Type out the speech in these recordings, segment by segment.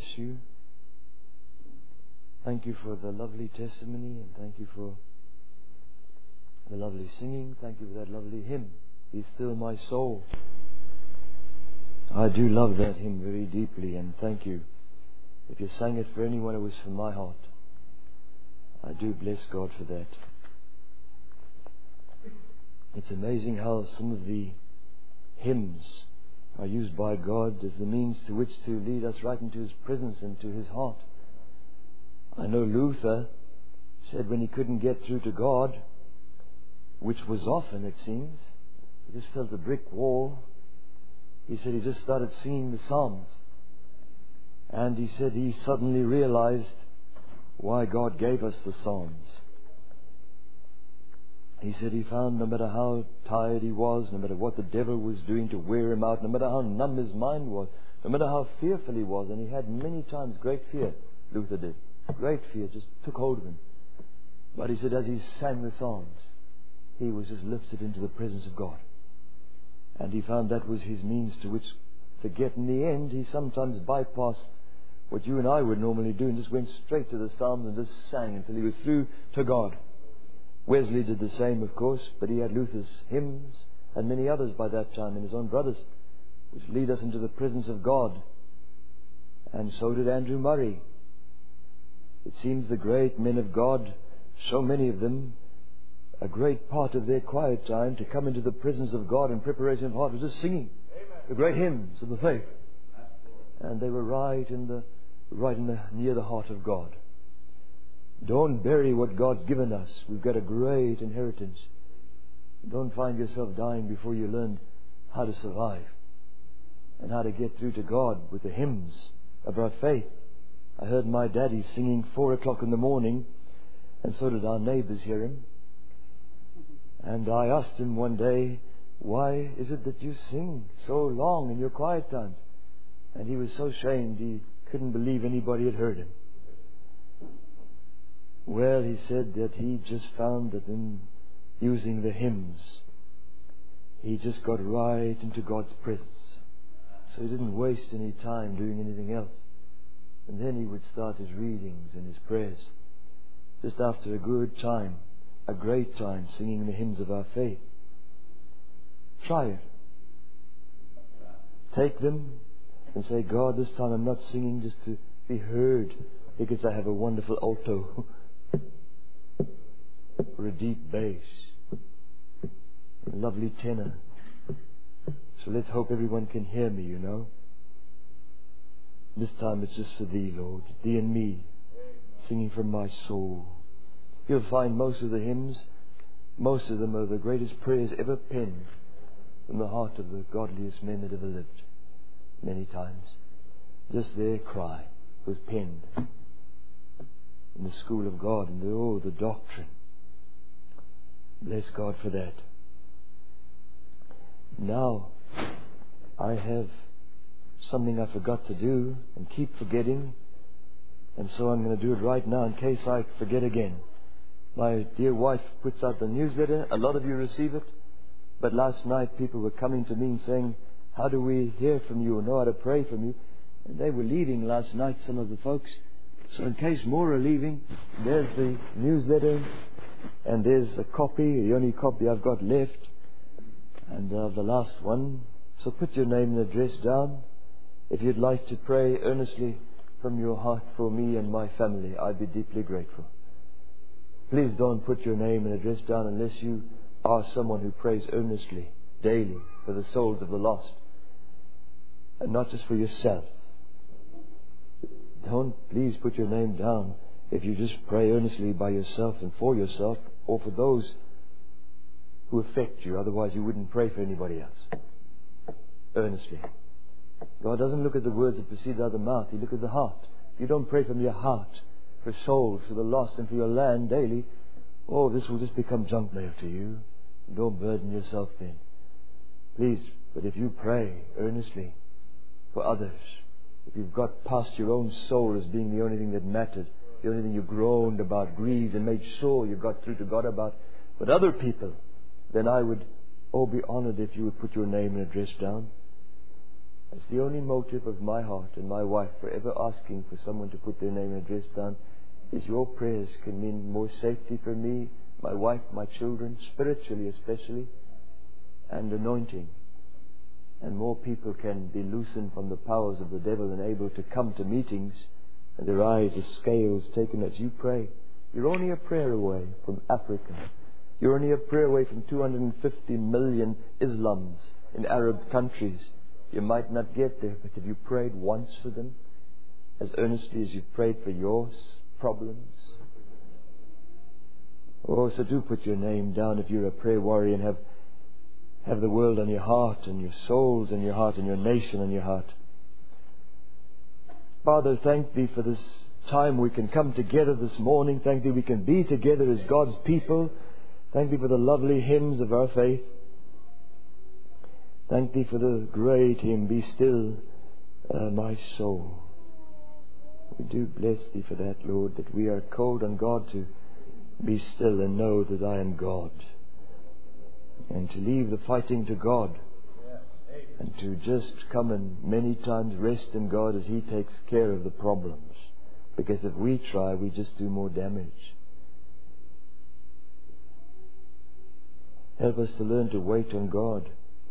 you. Thank you for the lovely testimony, and thank you for the lovely singing. Thank you for that lovely hymn, Be Still My Soul. I do love that hymn very deeply, and thank you. If you sang it for anyone, it was from my heart. I do bless God for that. It's amazing how some of the hymns are used by God as the means to which to lead us right into His presence and to His heart. I know Luther said when he couldn't get through to God, which was often, it seems, he just felt a brick wall. He said he just started singing the Psalms. And he said he suddenly realized why God gave us the Psalms. He said he found no matter how tired he was, no matter what the devil was doing to wear him out, no matter how numb his mind was, no matter how fearful he was, and he had many times great fear, Luther did. Great fear just took hold of him. But he said as he sang the Psalms, he was just lifted into the presence of God. And he found that was his means to which to get. In the end, he sometimes bypassed what you and I would normally do and just went straight to the Psalms and just sang until he was through to God. Wesley did the same, of course, but he had Luther's hymns and many others by that time, and his own brothers, which lead us into the presence of God. And so did Andrew Murray. It seems the great men of God, so many of them, a great part of their quiet time to come into the presence of God in preparation of heart was just singing the great hymns of the faith. And they were right in the near the heart of God. Don't bury what God's given us. We've got a great inheritance. Don't find yourself dying before you learn how to survive and how to get through to God with the hymns of our faith. I heard my daddy singing 4 o'clock in the morning, and so did our neighbors hear him. And I asked him one day, why is it that you sing so long in your quiet times? And he was so ashamed he couldn't believe anybody had heard him. Well, he said that he just found that in using the hymns, he just got right into God's presence. So he didn't waste any time doing anything else. And then he would start his readings and his prayers. Just after a good time, a great time, singing the hymns of our faith. Try it. Take them and say, God, this time I'm not singing just to be heard because I have a wonderful alto or a deep bass, a lovely tenor. So let's hope everyone can hear me, you know. This time it's just for Thee, Lord, Thee and me, singing from my soul. You'll find most of the hymns, most of them are the greatest prayers ever penned from the heart of the godliest men that ever lived. Many times, just their cry was penned in the school of God and the doctrine. Bless God for that. Now, I have something I forgot to do and keep forgetting, and so I'm going to do it right now in case I forget again. My dear wife puts out the newsletter. A lot of you receive it, but last night people were coming to me and saying, how do we hear from you or know how to pray from you? And they were leaving last night, some of the folks. So in case more are leaving, there's the newsletter, and there's a copy, the only copy I've got left, and the last one. So put your name and address down. If you'd like to pray earnestly from your heart for me and my family, I'd be deeply grateful. Please don't put your name and address down unless you are someone who prays earnestly, daily, for the souls of the lost. And not just for yourself. Don't please put your name down if you just pray earnestly by yourself and for yourself, or for those who affect you. Otherwise you wouldn't pray for anybody else. Earnestly. God doesn't look at the words that proceed out of the mouth. He looks at the heart. If you don't pray from your heart for souls, for the lost, and for your land daily, this will just become junk mail to you. Don't burden yourself then. Please, but if you pray earnestly for others, if you've got past your own soul as being the only thing that mattered, the only thing you groaned about, grieved, and made sure you got through to God about, but other people, then I would be honored if you would put your name and address down. That's the only motive of my heart and my wife for ever asking for someone to put their name and address down, is your prayers can mean more safety for me, my wife, my children, spiritually especially, and anointing. And more people can be loosened from the powers of the devil and able to come to meetings, and their eyes as scales taken as you pray. You're only a prayer away from Africa. You're only a prayer away from 250 million Islams in Arab countries. You might not get there, but have you prayed once for them as earnestly as you've prayed for your problems? Oh, so do put your name down if you're a prayer warrior and have the world on your heart and your souls on your heart and your nation on your heart. Father, thank Thee for this time we can come together this morning. Thank Thee we can be together as God's people. Thank Thee for the lovely hymns of our faith. Thank Thee for the great hymn, Be Still, My Soul. We do bless Thee for that, Lord, that we are called on God to be still and know that I am God. And to leave the fighting to God. And to just come and many times rest in God as He takes care of the problems. Because if we try, we just do more damage. Help us to learn to wait on God.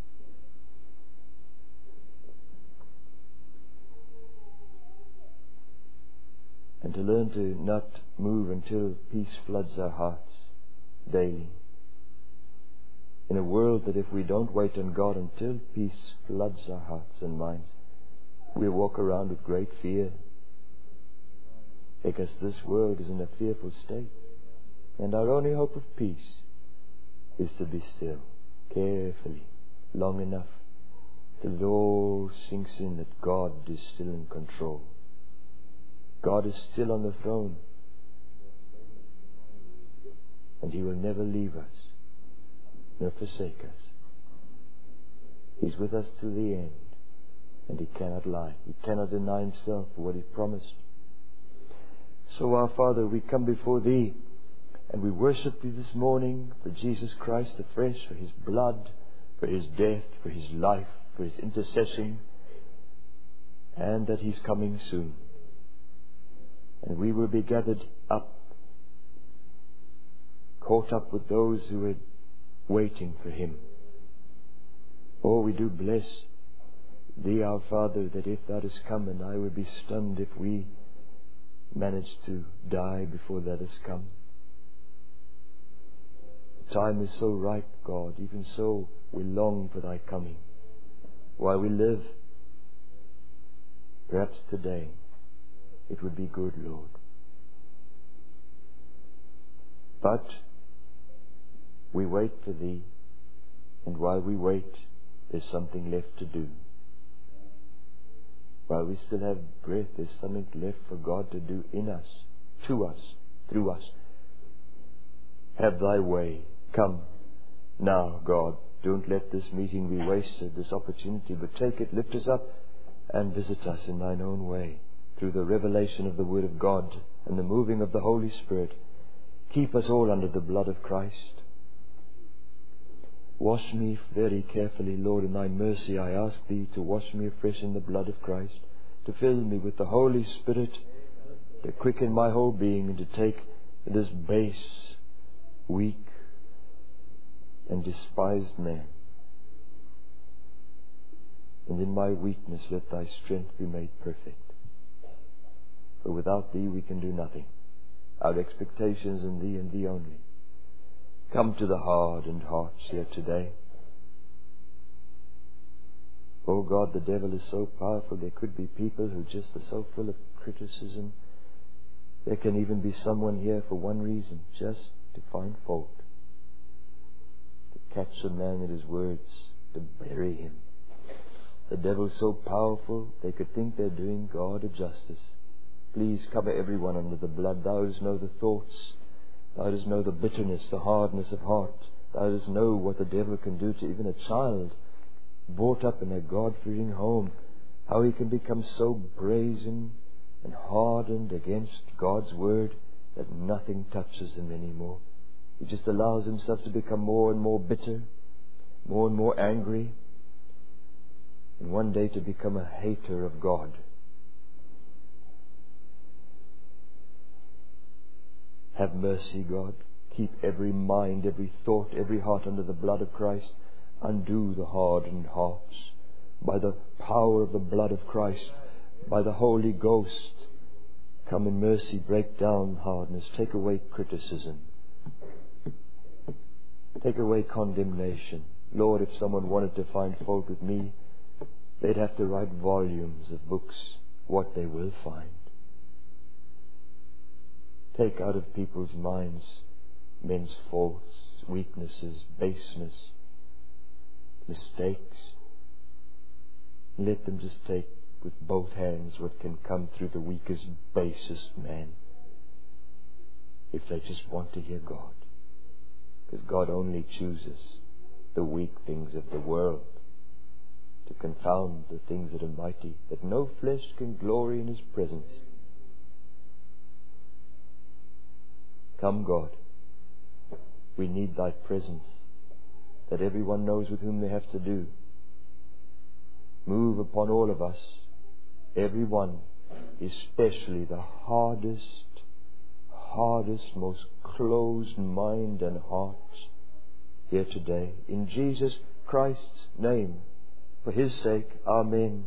And to learn to not move until peace floods our hearts daily. In a world that if we don't wait on God until peace floods our hearts and minds, we walk around with great fear. Because this world is in a fearful state. And our only hope of peace is to be still, carefully, long enough, till it all sinks in that God is still in control. God is still on the throne. And He will never leave us, nor forsake us. He's with us to the end. And He cannot lie. He cannot deny Himself for what He promised. So, our Father, we come before Thee, and we worship Thee this morning for Jesus Christ afresh, for His blood, for His death, for His life, for His intercession, and that He's coming soon. And we will be gathered up, caught up with those who are waiting for Him. Oh, we do bless Thee, our Father, that if Thou hast come, and I would be stunned if we managed to die before Thou hast come. The time is so ripe, God, even so we long for Thy coming. While we live, perhaps today, it would be good, Lord. But we wait for Thee, and while we wait, there's something left to do. While we still have breath, there's something left for God to do in us, to us, through us. Have Thy way. Come now, God. Don't let this meeting be wasted, this opportunity, but take it, lift us up, and visit us in Thine own way, through the revelation of the Word of God and the moving of the Holy Spirit. Keep us all under the blood of Christ. Wash me very carefully, Lord, in Thy mercy I ask Thee to wash me afresh in the blood of Christ, to fill me with the Holy Spirit, to quicken my whole being, and to take this base, weak, and despised man. And in my weakness let Thy strength be made perfect. For without Thee we can do nothing. Our expectations in Thee and Thee only. Come to the hardened hearts here today. Oh God, the devil is so powerful. There could be people who just are so full of criticism. There can even be someone here for one reason, just to find fault. To catch a man in his words, to bury him. The devil is so powerful, they could think they're doing God a justice. Please cover everyone under the blood. Thou dost know the thoughts. Thou dost know the bitterness, the hardness of heart. Thou dost know what the devil can do to even a child brought up in a God-fearing home. How he can become so brazen and hardened against God's Word that nothing touches him anymore. He just allows himself to become more and more bitter, more and more angry. and one day to become a hater of God. Have mercy, God. Keep every mind, every thought, every heart under the blood of Christ. Undo the hardened hearts. By the power of the blood of Christ, by the Holy Ghost, come in mercy, break down hardness, take away criticism, take away condemnation. Lord, if someone wanted to find fault with me, they'd have to write volumes of books, what they will find. Take out of people's minds men's faults, weaknesses, baseness, mistakes. Let them just take with both hands what can come through the weakest, basest man, if they just want to hear God. Because God only chooses the weak things of the world to confound the things that are mighty, that no flesh can glory in His presence. Come, God, we need Thy presence, that everyone knows with whom they have to do. Move upon all of us, everyone, especially the hardest, most closed mind and hearts here today. In Jesus Christ's name, for His sake, Amen.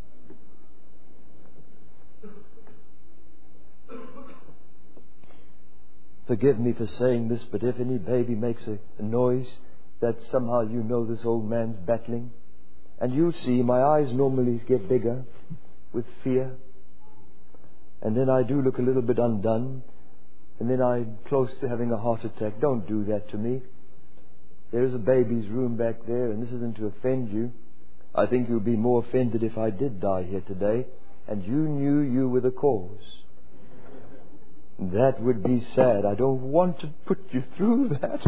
Forgive me for saying this, but if any baby makes a noise that somehow you know this old man's battling, and you'll see my eyes normally get bigger with fear, and then I do look a little bit undone, and then I'm close to having a heart attack. Don't do that to me. There's a baby's room back there, and this isn't to offend you. I think you'll be more offended if I did die here today, and you knew you were the cause. That would be sad. I don't want to put you through that.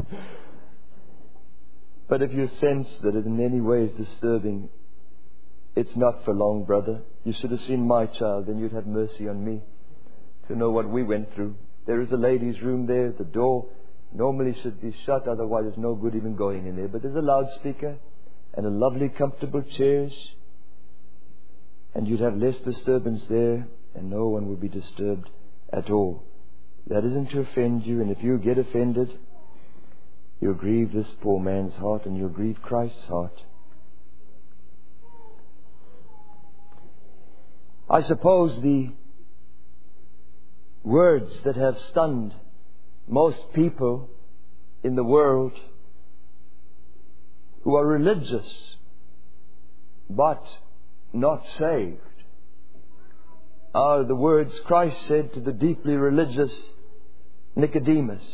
But if you sense that it in any way is disturbing, it's not for long, brother. You should have seen my child, then you'd have mercy on me to know what we went through. There is a ladies' room there. The door normally should be shut, otherwise it's no good even going in there. But there's a loudspeaker and a lovely comfortable chairs, and you'd have less disturbance there, and no one would be disturbed at all. That isn't to offend you, and if you get offended, you'll grieve this poor man's heart, and you'll grieve Christ's heart. I suppose the words that have stunned most people in the world who are religious but not saved are the words Christ said to the deeply religious Nicodemus.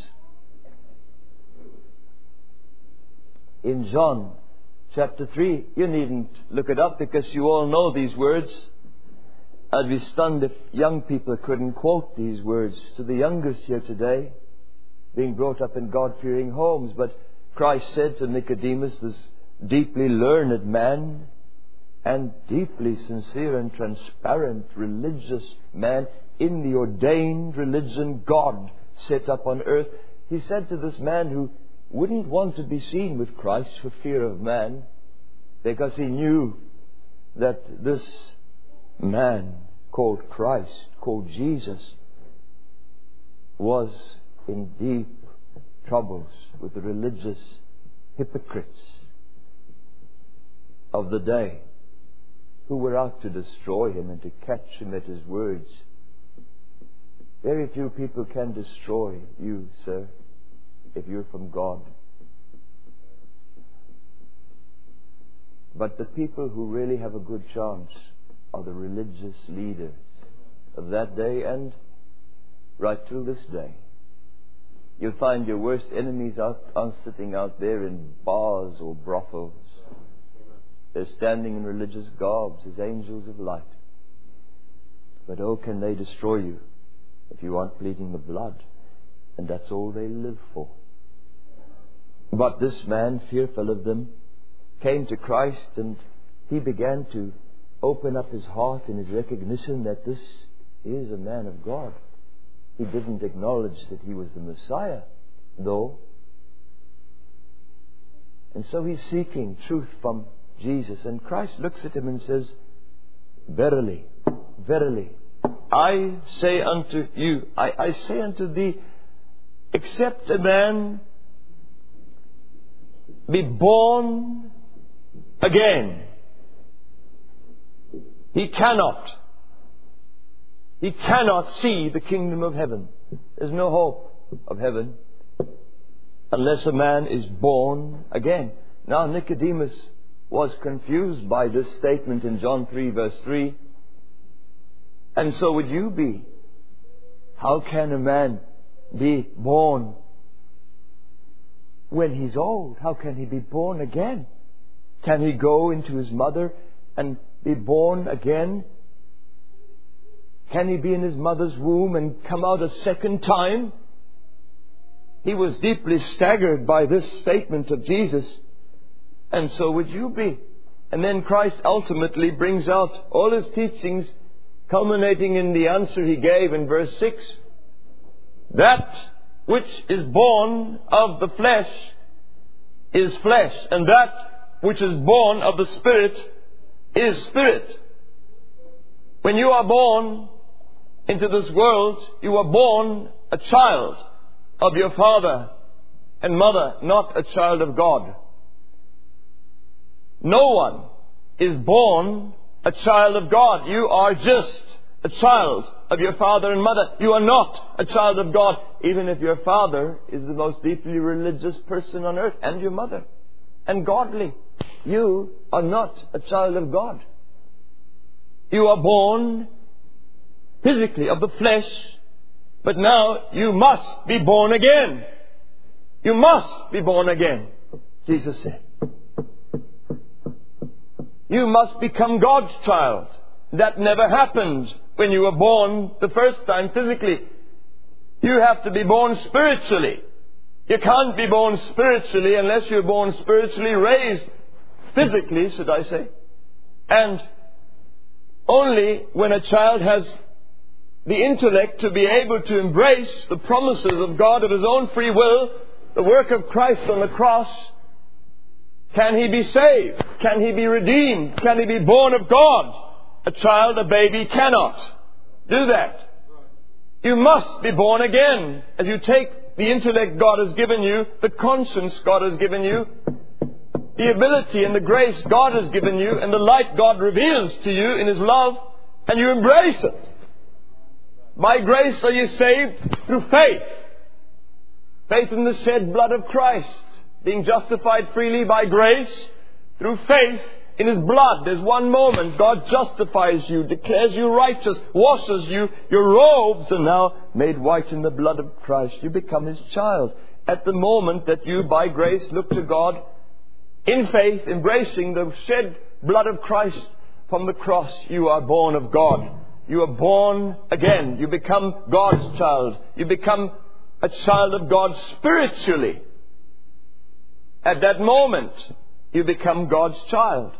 In John chapter 3, you needn't look it up because you all know these words. I'd be stunned if young people couldn't quote these words to the youngest here today, being brought up in God-fearing homes. But Christ said to Nicodemus, this deeply learned man and deeply sincere and transparent religious man in the ordained religion God set up on earth, He said to this man who wouldn't want to be seen with Christ for fear of man, because he knew that this man called Christ, called Jesus, was in deep troubles with the religious hypocrites of the day, who were out to destroy him and to catch him at his words. Very few people can destroy you, sir, if you're from God. But the people who really have a good chance are the religious leaders of that day and right till this day. You'll find your worst enemies are sitting out there in bars or brothels. They're standing in religious garbs as angels of light. But oh, can they destroy you if you aren't pleading the blood? And that's all they live for. But this man, fearful of them, came to Christ, and he began to open up his heart in his recognition that this is a man of God. He didn't acknowledge that he was the Messiah, though. And so he's seeking truth from Jesus. And Christ looks at him and says, "Verily, verily, I say unto you, I say unto thee, except a man be born again, he cannot see the kingdom of heaven." There's no hope of heaven unless a man is born again. Now Nicodemus was confused by this statement in John 3 verse 3. And so would you be. How can a man be born when he's old? How can he be born again? Can he go into his mother and be born again? Can he be in his mother's womb and come out a second time? He was deeply staggered by this statement of Jesus. And so would you be. And then Christ ultimately brings out all his teachings, culminating in the answer he gave in verse 6. That which is born of the flesh is flesh, and that which is born of the Spirit is spirit. When you are born into this world, you are born a child of your father and mother, not a child of God. No one is born a child of God. You are just a child of your father and mother. You are not a child of God, even if your father is the most deeply religious person on earth, and your mother, and godly. You are not a child of God. You are born physically of the flesh, but now you must be born again. You must be born again, Jesus said. You must become God's child. That never happened when you were born the first time physically. You have to be born spiritually. You can't be born spiritually unless you're born spiritually, raised physically, should I say. And only when a child has the intellect to be able to embrace the promises of God of his own free will, the work of Christ on the cross, can he be saved? Can he be redeemed? Can he be born of God? A child, a baby, cannot do that. You must be born again. As you take the intellect God has given you, the conscience God has given you, the ability and the grace God has given you, and the light God reveals to you in His love, and you embrace it. By grace are you saved through faith. Faith in the shed blood of Christ. Being justified freely by grace through faith in His blood. There's one moment God justifies you, declares you righteous, washes you. Your robes are now made white in the blood of Christ. You become His child. At the moment that you, by grace, look to God in faith, embracing the shed blood of Christ from the cross, you are born of God. You are born again. You become God's child. You become a child of God spiritually. At that moment, you become God's child.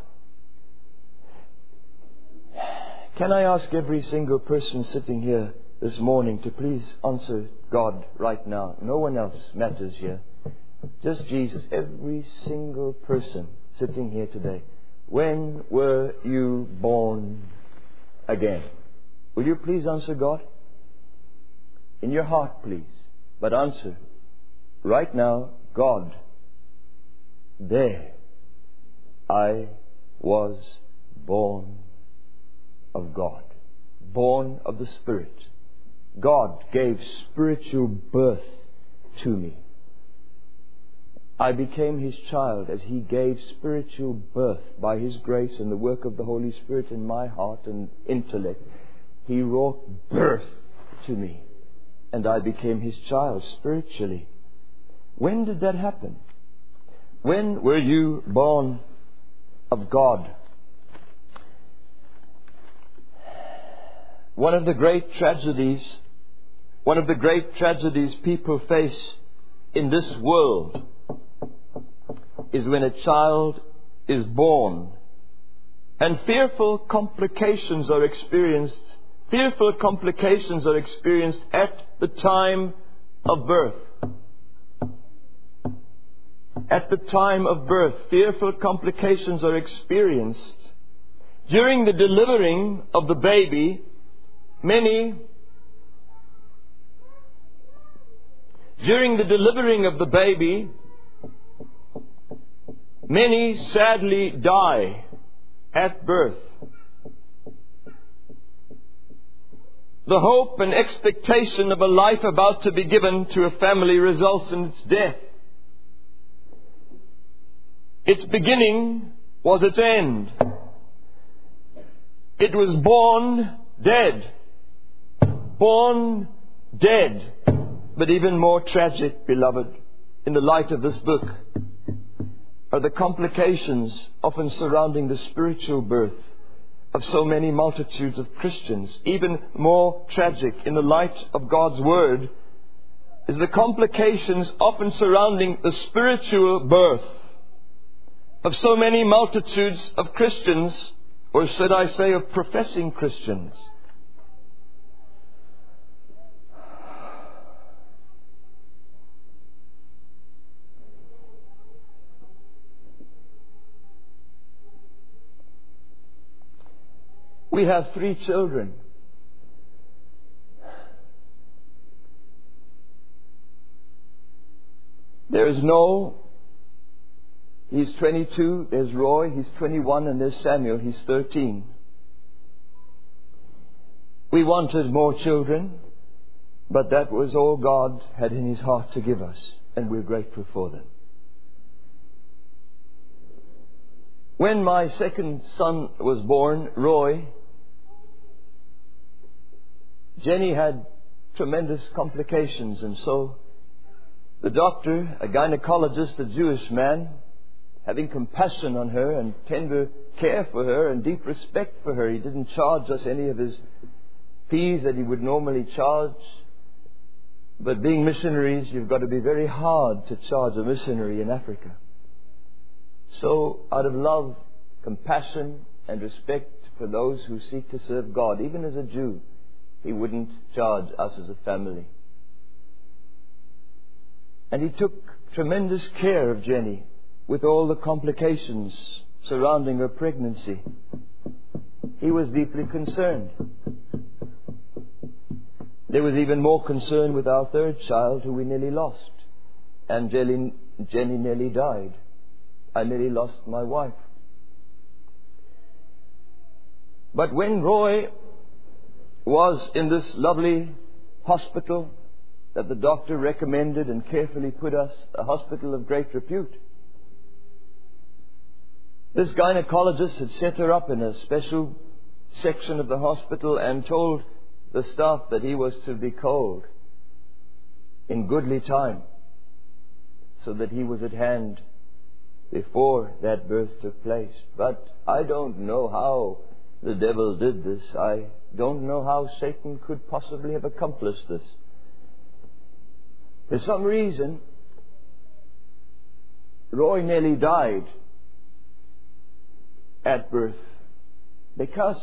Can I ask every single person sitting here this morning to please answer God right now? No one else matters here. Just Jesus. Every single person sitting here today. When were you born again? Will you please answer God? In your heart, please. But answer. Right now, God. There I was born of God. Born of the Spirit. God gave spiritual birth to me. I became His child as He gave spiritual birth by His grace and the work of the Holy Spirit in my heart and intellect. He wrought birth to me, and I became His child spiritually. When did that happen? When were you born of God? One of the great tragedies people face in this world is when a child is born and fearful complications are experienced at the time of birth. at the time of birth, fearful complications are experienced. During the delivering of the baby, many sadly die at birth. The hope and expectation of a life about to be given to a family results in its death. Its beginning was its end. It was born dead. Born dead. But even more tragic, beloved, in the light of this book, are the complications often surrounding the spiritual birth of so many multitudes of Christians. Even more tragic in the light of God's Word is the complications often surrounding the spiritual birth of so many multitudes of Christians, or should I say of professing Christians. We have 3 children. There's Noel, he's 22. There's Roy, he's 21. And there's Samuel, he's 13. We wanted more children, but that was all God had in His heart to give us, and we're grateful for them. When my second son was born, Roy, Jenny had tremendous complications, and so the doctor, a gynecologist, a Jewish man, having compassion on her and tender care for her and deep respect for her, he didn't charge us any of his fees that he would normally charge. But being missionaries, you've got to be very hard to charge a missionary in Africa. So out of love, compassion and respect for those who seek to serve God, even as a Jew, he wouldn't charge us as a family. And he took tremendous care of Jenny with all the complications surrounding her pregnancy. He was deeply concerned. There was even more concern with our third child, who we nearly lost. And Jenny nearly died. I nearly lost my wife. But when Roy was in this lovely hospital that the doctor recommended and carefully put us, a hospital of great repute, this gynecologist had set her up in a special section of the hospital and told the staff that he was to be called in goodly time, so that he was at hand before that birth took place. But I don't know how the devil did this. I don't know how Satan could possibly have accomplished this. For some reason, Roy nearly died at birth, because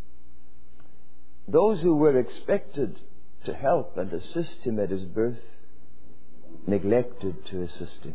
those who were expected to help and assist him at his birth neglected to assist him.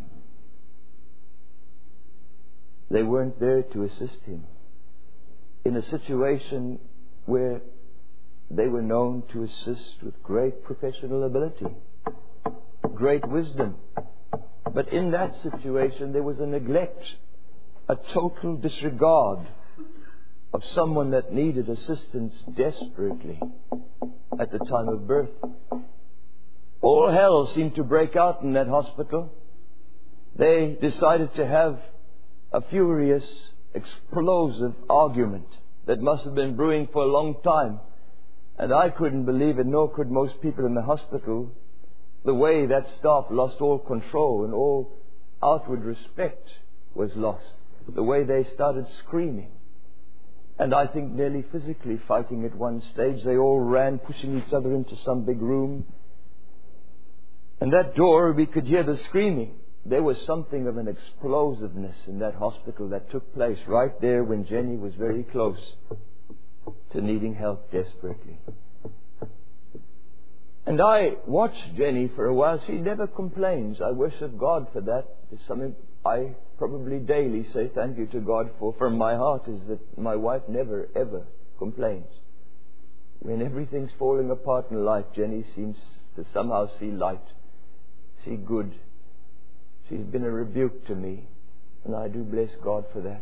They weren't there to assist him in a situation where they were known to assist with great professional ability, great wisdom. But in that situation there was a neglect, a total disregard of someone that needed assistance desperately at the time of birth. All hell seemed to break out in that hospital. They decided to have a furious, explosive argument that must have been brewing for a long time. And I couldn't believe it, nor could most people in the hospital, the way that staff lost all control and all outward respect was lost. The way they started screaming. And I think nearly physically fighting at one stage. They all ran, pushing each other into some big room. And that door, we could hear the screaming. There was something of an explosiveness in that hospital that took place right there when Jenny was very close to needing help desperately. And I watched Jenny for a while. She never complains. I worship God for that. There's something I probably daily say thank you to God for from my heart is that my wife never, ever complains. When everything's falling apart in life, Jenny seems to somehow see light, see good. She's been a rebuke to me, and I do bless God for that.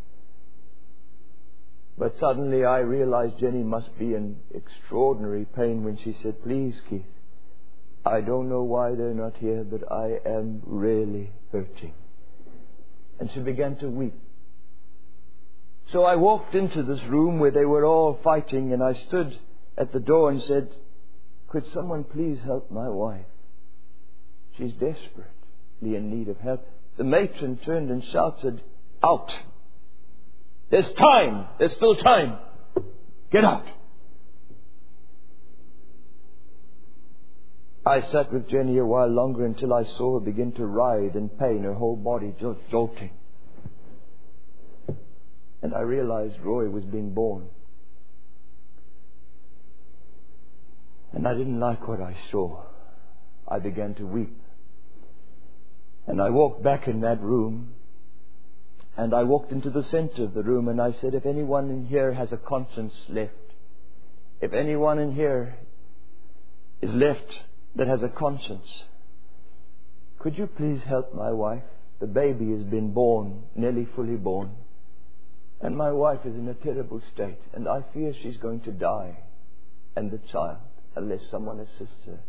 But suddenly I realized Jenny must be in extraordinary pain when she said, "Please, Keith, I don't know why they're not here, but I am really hurting." And she began to weep. So I walked into this room where they were all fighting, and I stood at the door and said, "Could someone please help my wife? She's desperately in need of help." The matron turned and shouted, "Out! There's time! There's still time! Get out!" I sat with Jenny a while longer until I saw her begin to writhe in pain, her whole body jolting. And I realized Roy was being born. And I didn't like what I saw. I began to weep. And I walked back in that room, and I walked into the center of the room, and I said, "If anyone in here has a conscience left, if anyone in here is left that has a conscience, could you please help my wife? The baby has been born, nearly fully born, and my wife is in a terrible state, and I fear she's going to die, and the child, unless someone assists her."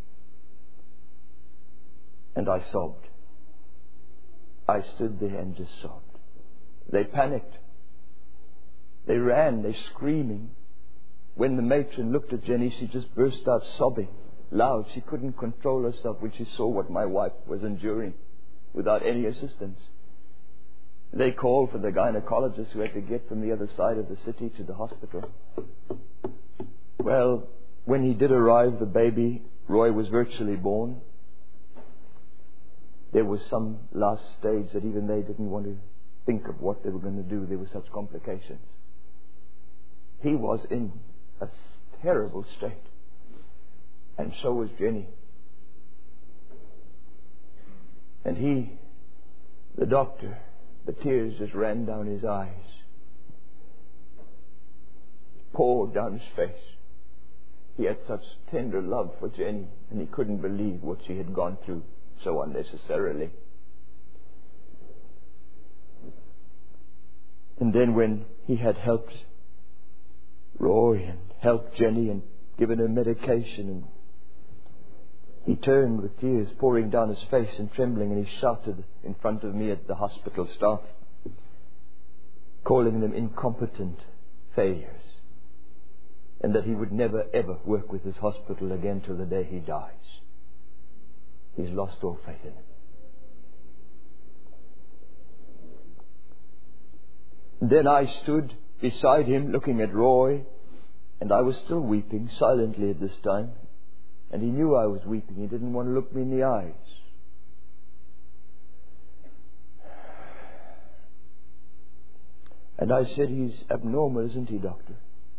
And I sobbed. I stood there and just sobbed. They panicked. They ran. They're screaming. When the matron looked at Jenny, she just burst out sobbing loud. She couldn't control herself when she saw what my wife was enduring without any assistance. They called for the gynecologist who had to get from the other side of the city to the hospital. Well, when he did arrive, the baby, Roy, was virtually born. There was some last stage that even they didn't want to think of what they were going to do. There were such complications. He was in a terrible state. And so was Jenny. And he, the doctor, the tears just ran down his eyes, poured down his face. He had such tender love for Jenny, and he couldn't believe what she had gone through so unnecessarily. And then when he had helped Roy and helped Jenny and given her medication, and he turned with tears pouring down his face and trembling, and he shouted in front of me at the hospital staff, calling them incompetent failures, and that he would never ever work with this hospital again till the day he dies. He's lost all faith in him. Then I stood beside him looking at Roy, and I was still weeping silently at this time. And he knew I was weeping. He didn't want to look me in the eyes. And I said, "He's abnormal, isn't he, doctor?"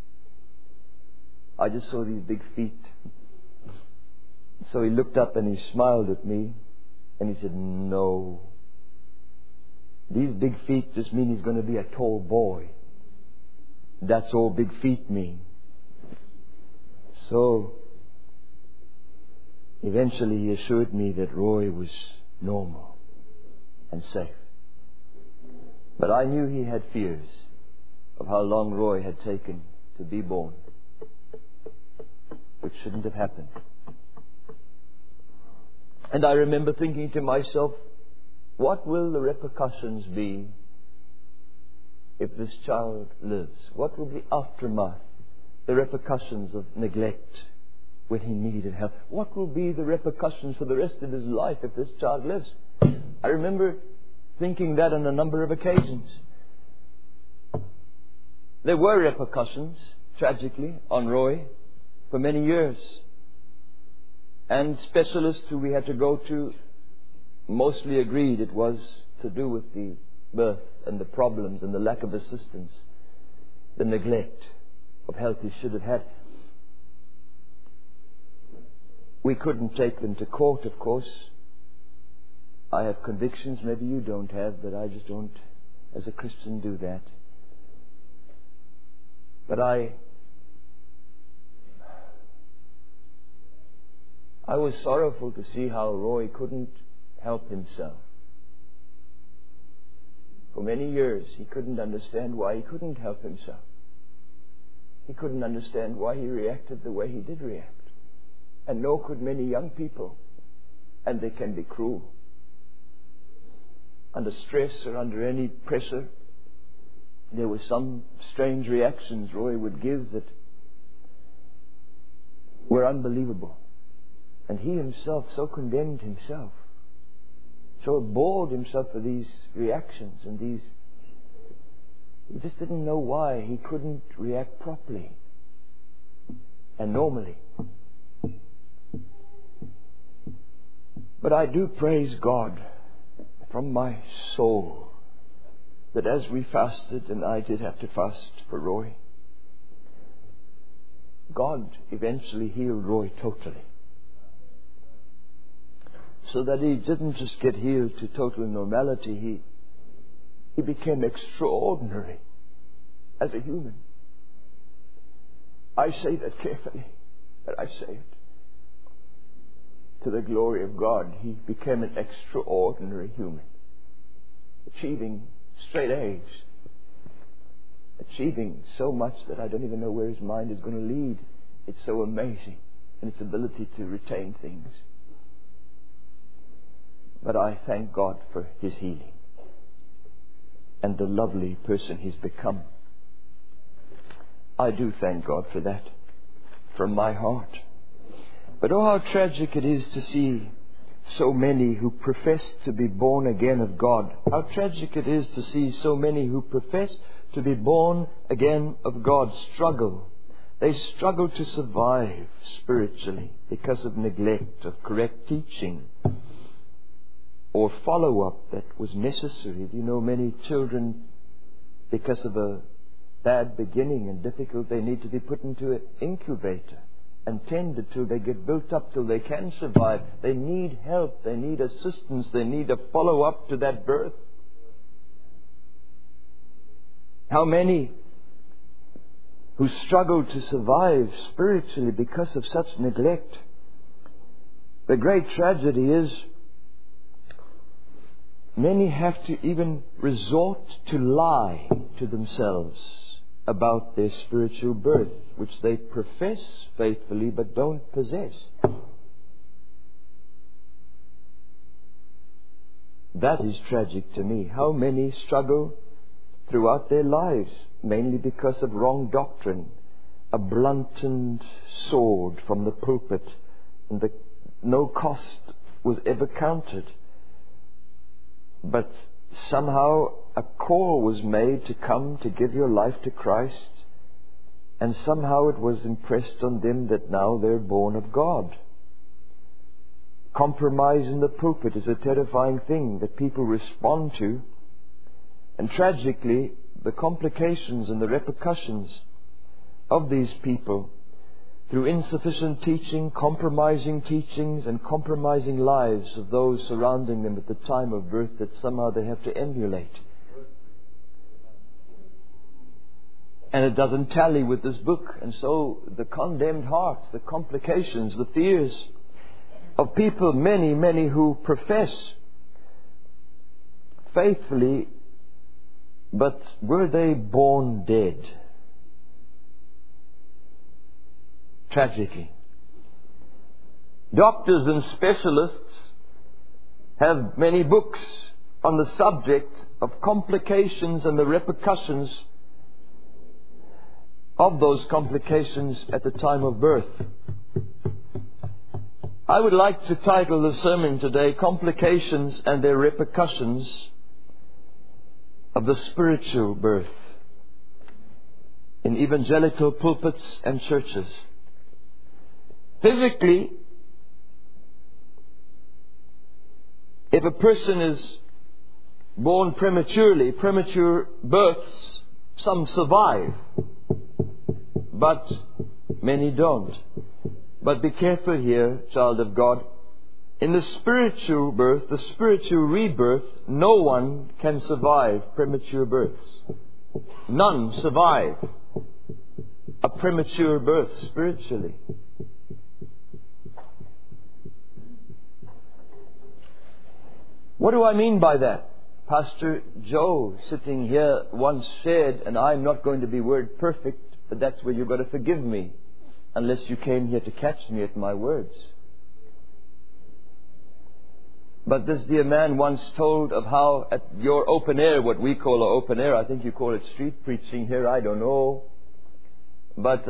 I just saw these big feet. So he looked up and he smiled at me, and he said, "No. These big feet just mean he's going to be a tall boy. That's all big feet mean." So eventually he assured me that Roy was normal and safe. But I knew he had fears of how long Roy had taken to be born, which shouldn't have happened. And I remember thinking to myself, what will the repercussions be if this child lives? What will be the aftermath, the repercussions of neglect when he needed help? What will be the repercussions for the rest of his life if this child lives? I remember thinking that on a number of occasions. There were repercussions, tragically, on Roy for many years. And specialists who we had to go to mostly agreed it was to do with the birth and the problems and the lack of assistance, the neglect of health he should have had. We couldn't take them to court, of course. I have convictions maybe you don't have, but I just don't, as a Christian, do that. But I was sorrowful to see how Roy couldn't help himself. For many years, he couldn't understand why he couldn't help himself. He couldn't understand why he reacted the way he did react. And nor could many young people. And they can be cruel. Under stress or under any pressure, there were some strange reactions Roy would give that were unbelievable. And he himself so condemned himself, so abhorred himself for these reactions and these. He just didn't know why he couldn't react properly and normally. But I do praise God from my soul that as we fasted, and I did have to fast for Roy, God eventually healed Roy totally. So that he didn't just get healed to total normality, he became extraordinary as a human. I say that carefully, but I say it. To the glory of God, he became an extraordinary human, achieving straight A's, achieving so much that I don't even know where his mind is going to lead. It's so amazing in its ability to retain things. But I thank God for his healing and the lovely person he's become. I do thank God for that from my heart. But oh, how tragic it is to see so many who profess to be born again of God. How tragic it is to see so many who profess to be born again of God struggle. They struggle to survive spiritually because of neglect of correct teaching or follow-up that was necessary. You know, many children, because of a bad beginning and difficult, they need to be put into an incubator and tended till they get built up till they can survive. They need help. They need assistance. They need a follow-up to that birth. How many who struggle to survive spiritually because of such neglect? The great tragedy is many have to even resort to lie to themselves about their spiritual birth, which they profess faithfully but don't possess. That is tragic to me. How many struggle throughout their lives, mainly because of wrong doctrine, a blunted sword from the pulpit, and no cost was ever counted. But somehow a call was made to come to give your life to Christ, and somehow it was impressed on them that now they're born of God. Compromise in the pulpit is a terrifying thing that people respond to, and tragically the complications and the repercussions of these people through insufficient teaching, compromising teachings, and compromising lives of those surrounding them at the time of birth that somehow they have to emulate. And it doesn't tally with this book. And so the condemned hearts, the complications, the fears of people, many, many who profess faithfully, but were they born dead? Tragically. Doctors and specialists have many books on the subject of complications and the repercussions of those complications at the time of birth. I would like to title the sermon today, Complications and Their Repercussions of the Spiritual Birth in Evangelical Pulpits and Churches. Physically, if a person is born prematurely, premature births, some survive, but many don't. But be careful here, child of God. In the spiritual birth, the spiritual rebirth, no one can survive premature births. None survive a premature birth spiritually. What do I mean by that? Pastor Joe, sitting here, once said, and I'm not going to be word perfect, but that's where you've got to forgive me, unless you came here to catch me at my words. But this dear man once told of how at your open air, what we call an open air, I think you call it street preaching here, I don't know. But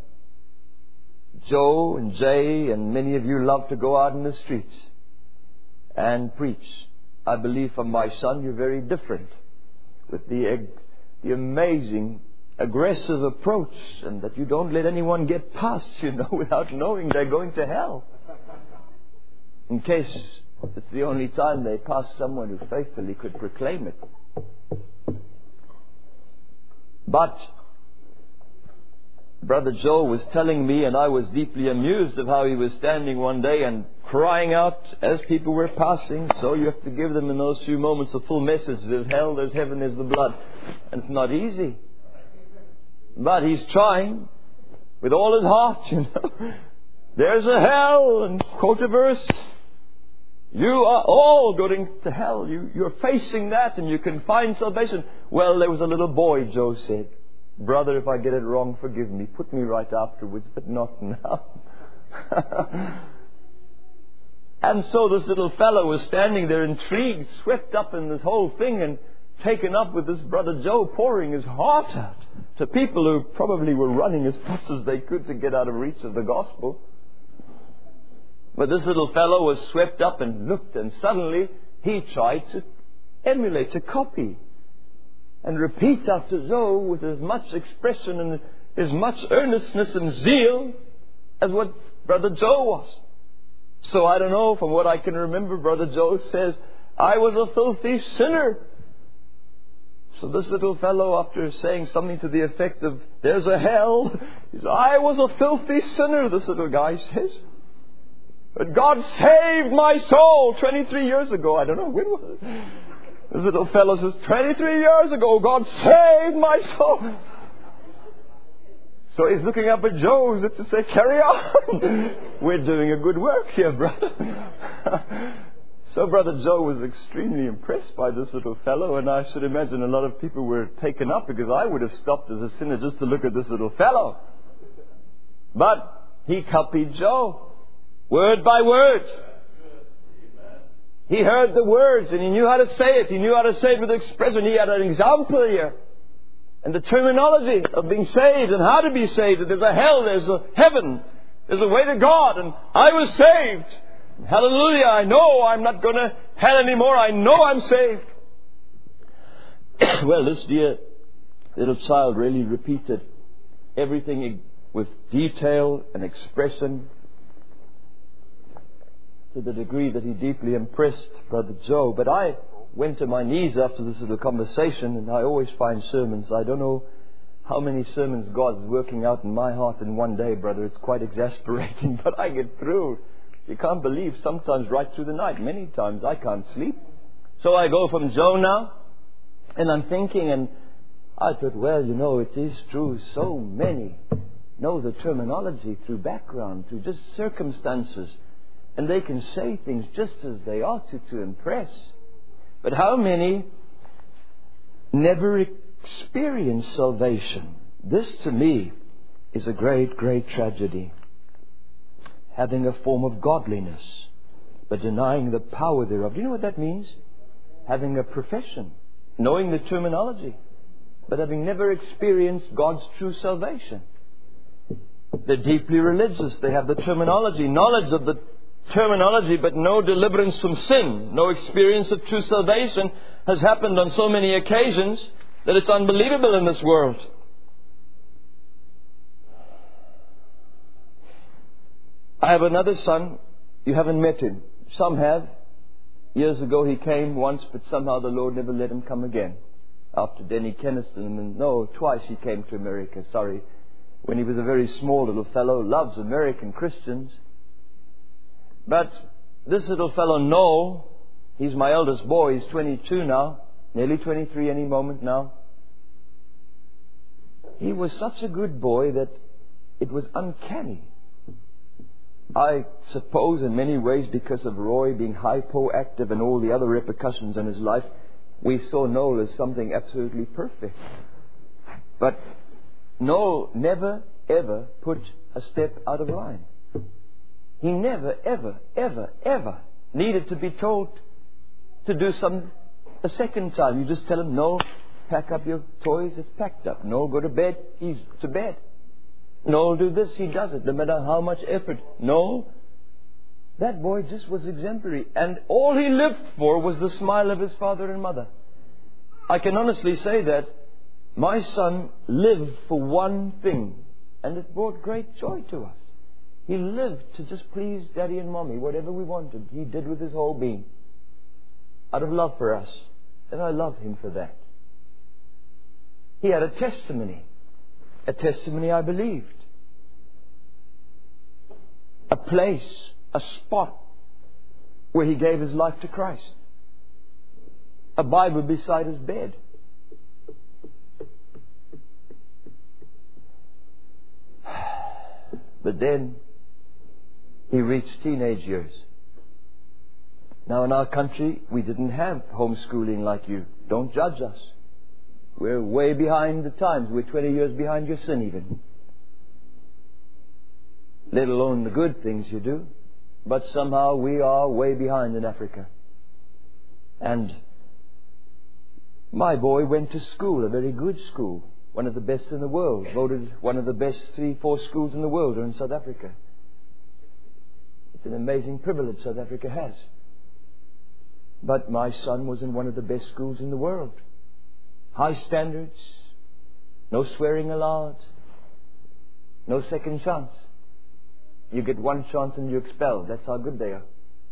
Joe and Jay and many of you love to go out in the streets and preach. I believe from my son you're very different, with the amazing aggressive approach, and that you don't let anyone get past, without knowing they're going to hell. In case it's the only time they pass someone who faithfully could proclaim it. But Brother Joe was telling me, and I was deeply amused of how he was standing one day and crying out as people were passing. So you have to give them in those few moments a full message. There's hell, there's heaven, there's the blood. And it's not easy. But he's trying with all his heart, There's a hell, and quote a verse. You are all going to hell. You're facing that, and you can find salvation. Well, there was a little boy, Joe said. Brother, if I get it wrong, forgive me. Put me right afterwards, but not now. And so this little fellow was standing there intrigued, swept up in this whole thing, and taken up with this Brother Joe pouring his heart out to people who probably were running as fast as they could to get out of reach of the gospel. But this little fellow was swept up and looked, and suddenly he tried to emulate, to copy, and repeat after Joe with as much expression and as much earnestness and zeal as what Brother Joe was. So I don't know, from what I can remember, Brother Joe says, I was a filthy sinner. So this little fellow, after saying something to the effect of, there's a hell, he says, I was a filthy sinner, this little guy says. But God saved my soul 23 years ago. I don't know, when was it? This little fellow says, 23 years ago, God saved my soul. So he's looking up at Joe to say, carry on. We're doing a good work here, brother. So Brother Joe was extremely impressed by this little fellow, and I should imagine a lot of people were taken up, because I would have stopped as a sinner just to look at this little fellow. But he copied Joe, word by word. He heard the words and he knew how to say it. He knew how to say it with expression. He had an example here. And the terminology of being saved and how to be saved. That there's a hell, there's a heaven, there's a way to God. And I was saved. Hallelujah. I know I'm not going to hell anymore. I know I'm saved. Well, this dear little child really repeated everything with detail and expression, to the degree that he deeply impressed Brother Joe. But I went to my knees after this little conversation, and I always find sermons. I don't know how many sermons God is working out in my heart in one day, brother. It's quite exasperating, but I get through. You can't believe, sometimes right through the night. Many times I can't sleep. So I go from Joe now, and I'm thinking, and I thought, well, it is true. So many know the terminology through background, through just circumstances. And they can say things just as they ought to impress. But how many never experience salvation? This to me is a great, great tragedy. Having a form of godliness, but denying the power thereof. Do you know what that means? Having a profession, knowing the terminology, but having never experienced God's true salvation. They're deeply religious. They have the terminology, knowledge of the terminology, but no deliverance from sin, no experience of true salvation has happened on so many occasions that it's unbelievable in this world. I have another son. You haven't met him. Some have. Years ago he came once, but somehow the Lord never let him come again. After Denny Keniston, twice he came to America, when he was a very small little fellow, loves American Christians. But this little fellow, Noel, he's my eldest boy, he's 22 now, nearly 23 any moment now. He was such a good boy that it was uncanny. I suppose in many ways because of Roy being hypoactive and all the other repercussions in his life, we saw Noel as something absolutely perfect. But Noel never, ever put a step out of line. He never, ever, ever, ever needed to be told to do something a second time. You just tell him, Noel, pack up your toys, it's packed up. Noel, go to bed, he's to bed. Noel, do this, he does it, no matter how much effort. Noel, that boy just was exemplary. And all he lived for was the smile of his father and mother. I can honestly say that my son lived for one thing, and it brought great joy to us. He lived to just please Daddy and Mommy. Whatever we wanted, he did with his whole being, out of love for us. And I love him for that. He had a testimony I believed. A place, a spot where he gave his life to Christ. A Bible beside his bed. But then he reached teenage years. Now in our country, we didn't have homeschooling like you. Don't judge us. We're way behind the times. We're 20 years behind your sin even. Let alone the good things you do. But somehow we are way behind in Africa. And my boy went to school, a very good school. One of the best in the world. Voted one of the best 3-4 schools in the world are in South Africa. It's an amazing privilege South Africa has. But my son was in one of the best schools in the world. High standards. No swearing allowed. No second chance. You get one chance and you're expelled. That's how good they are.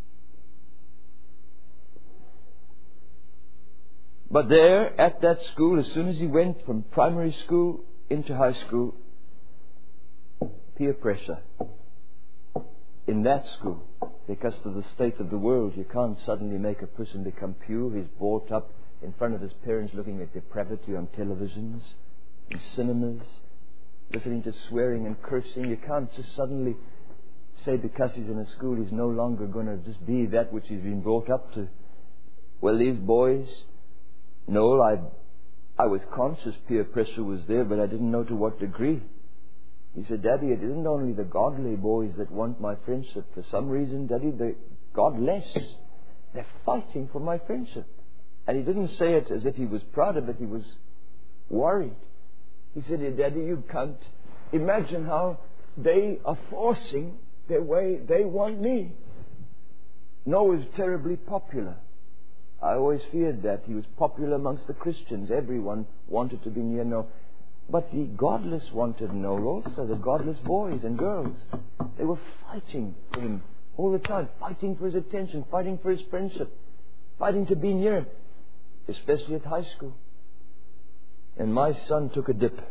But there, at that school, as soon as he went from primary school into high school, peer pressure. In that school, because of the state of the world, you can't suddenly make a person become pure. He's brought up in front of his parents looking at depravity on televisions, in cinemas, listening to swearing and cursing. You can't just suddenly say because he's in a school he's no longer going to just be that which he's been brought up to. Well, these boys, Noel, I was conscious peer pressure was there, but I didn't know to what degree. He said, Daddy, it isn't only the godly boys that want my friendship. For some reason, Daddy, the godless, they're fighting for my friendship. And he didn't say it as if he was proud of it. He was worried. He said, Daddy, you can't imagine how they are forcing their way. They want me. Noah is terribly popular. I always feared that. He was popular amongst the Christians. Everyone wanted to be near Noah. But the godless wanted Noah also, the godless boys and girls. They were fighting for him all the time, fighting for his attention, fighting for his friendship, fighting to be near him, especially at high school. And my son took a dip.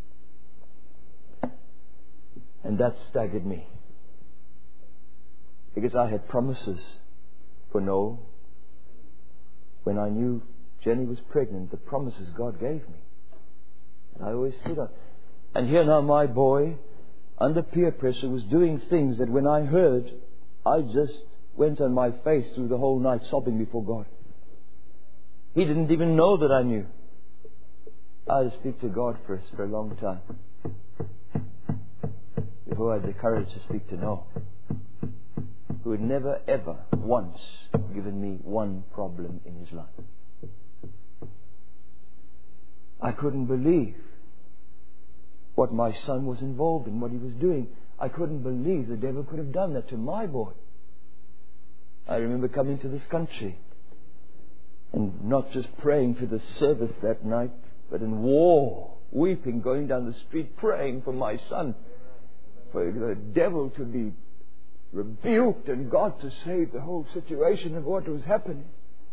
And that staggered me. Because I had promises for Noah. When I knew Jenny was pregnant, the promises God gave me. And I always stood up. And here now my boy, under peer pressure, was doing things that when I heard, I just went on my face through the whole night sobbing before God. He didn't even know that I knew. I had to speak to God first for a long time before I had the courage to speak to Noah, who had never ever once given me one problem in his life. I couldn't believe what my son was involved in, what he was doing. I couldn't believe the devil could have done that to my boy. I remember coming to this country and not just praying for the service that night, but in war, weeping, going down the street, praying for my son, for the devil to be rebuked and God to save the whole situation of what was happening.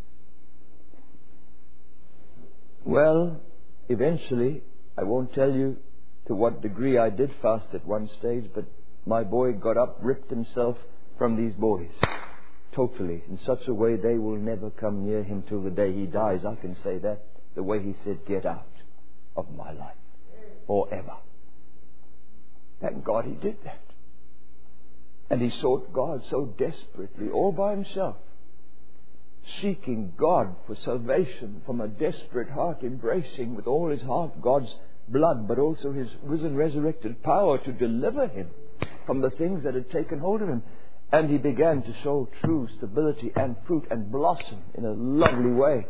Well, eventually, I won't tell you to what degree I did fast at one stage, but my boy got up, ripped himself from these boys, totally, in such a way they will never come near him till the day he dies. I can say that, the way he said, get out of my life forever. Thank God he did that. And he sought God so desperately, all by himself, seeking God for salvation from a desperate heart, embracing with all his heart God's blood, but also his risen, resurrected power to deliver him from the things that had taken hold of him. And he began to show true stability and fruit and blossom in a lovely way.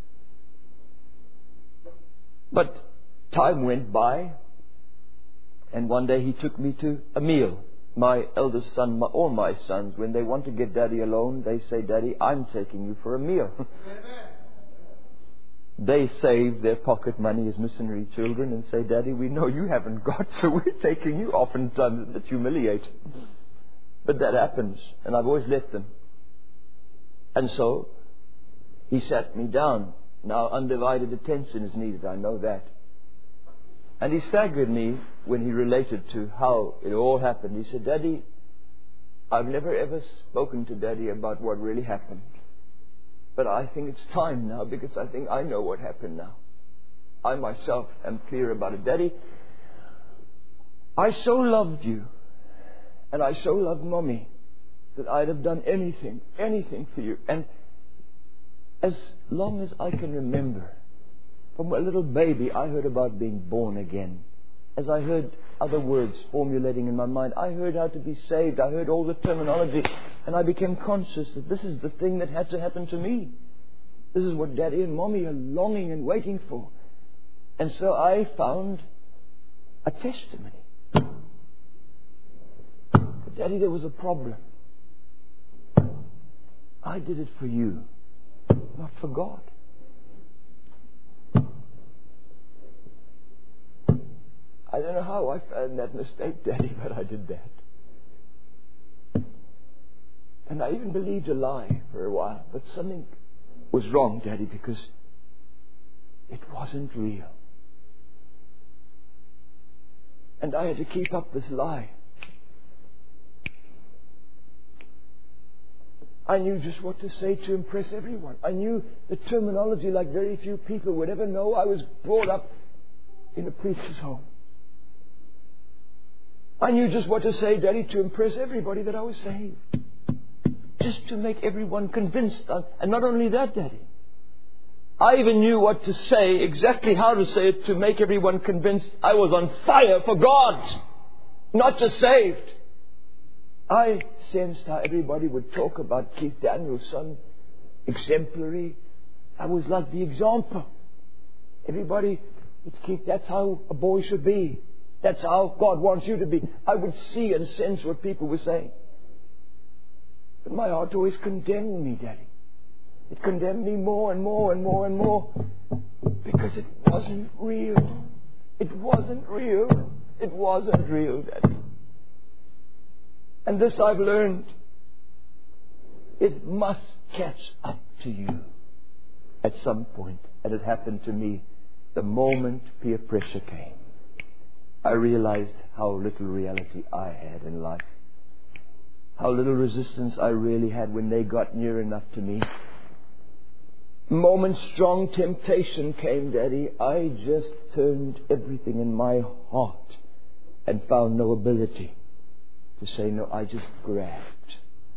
But time went by, and one day he took me to a meal. My eldest son, all my sons, when they want to get Daddy alone, they say, Daddy, I'm taking you for a meal. They save their pocket money as missionary children and say, Daddy, we know you haven't got, so we're taking you. Oftentimes it's humiliating. But that happens, and I've always let them. And so he sat me down. Now undivided attention is needed, I know that. And he staggered me when he related to how it all happened. He said, Daddy, I've never ever spoken to Daddy about what really happened. But I think it's time now, because I think I know what happened now. I myself am clear about it. Daddy, I so loved you, and I so loved Mommy, that I'd have done anything for you. And as long as I can remember, from a little baby, I heard about being born again. As I heard other words formulating in my mind, I heard how to be saved. I heard all the terminology, and I became conscious that this is the thing that had to happen to me. This is what Daddy and Mommy are longing and waiting for. And so I found a testimony. But Daddy, there was a problem. I did it for you, not for God. I don't know how I found that mistake, Daddy, but I did that. And I even believed a lie for a while. But something was wrong, Daddy, because it wasn't real. And I had to keep up this lie. I knew just what to say to impress everyone. I knew the terminology like very few people would ever know. I was brought up in a preacher's home. I knew just what to say, Daddy, to impress everybody that I was saved. Just to make everyone convinced. And not only that, Daddy. I even knew what to say, exactly how to say it, to make everyone convinced I was on fire for God. Not just saved. I sensed how everybody would talk about Keith Daniels' son. Exemplary. I was like the example. Everybody, it's Keith, that's how a boy should be. That's how God wants you to be. I would see and sense what people were saying. But my heart always condemned me, Daddy. It condemned me more and more and more and more. Because it wasn't real. It wasn't real. It wasn't real, Daddy. And this I've learned. It must catch up to you at some point. And it happened to me the moment peer pressure came. I realized how little reality I had in life. How little resistance I really had when they got near enough to me. Moment strong temptation came, Daddy. I just turned everything in my heart and found no ability to say no. I just grabbed.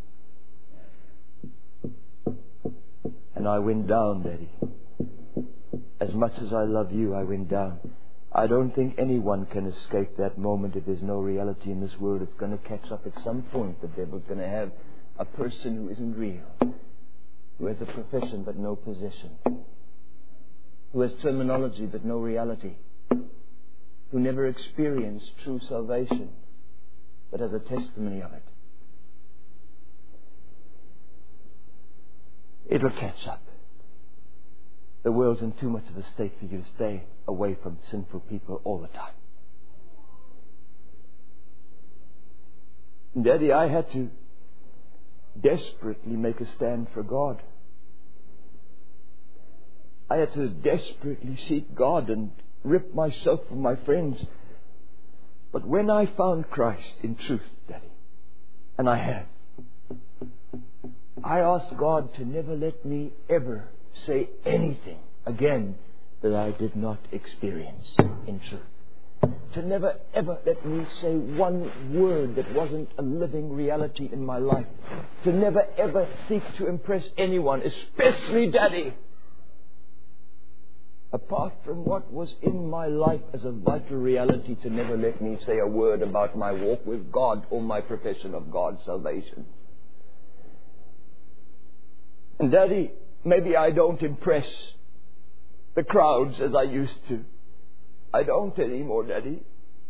And I went down, Daddy. As much as I love you, I went down. I don't think anyone can escape that moment. If there's no reality in this world, it's going to catch up at some point. The devil's going to have a person who isn't real, who has a profession but no position, who has terminology but no reality, who never experienced true salvation but has a testimony of it. It'll catch up. The world's in too much of a state for you to stay away from sinful people all the time. Daddy, I had to desperately make a stand for God. I had to desperately seek God and rip myself from my friends. But when I found Christ in truth, Daddy, and I have, I asked God to never let me ever say anything again that I did not experience in truth. To never ever let me say one word that wasn't a living reality in my life. To never ever seek to impress anyone, especially Daddy, apart from what was in my life as a vital reality. To never let me say a word about my walk with God or my profession of God's salvation. And Daddy, maybe I don't impress the crowds as I used to. I don't anymore, Daddy.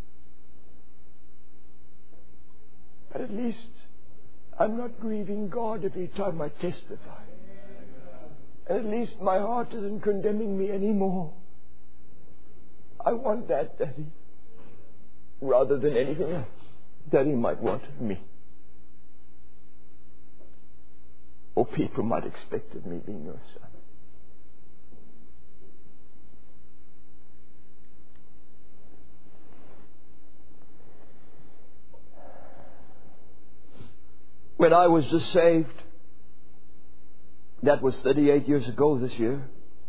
But at least I'm not grieving God every time I testify. And at least my heart isn't condemning me anymore. I want that, Daddy, rather than anything else Daddy might want of me, or people might expect of me being your son. When I was just saved, that was 38 years ago this year,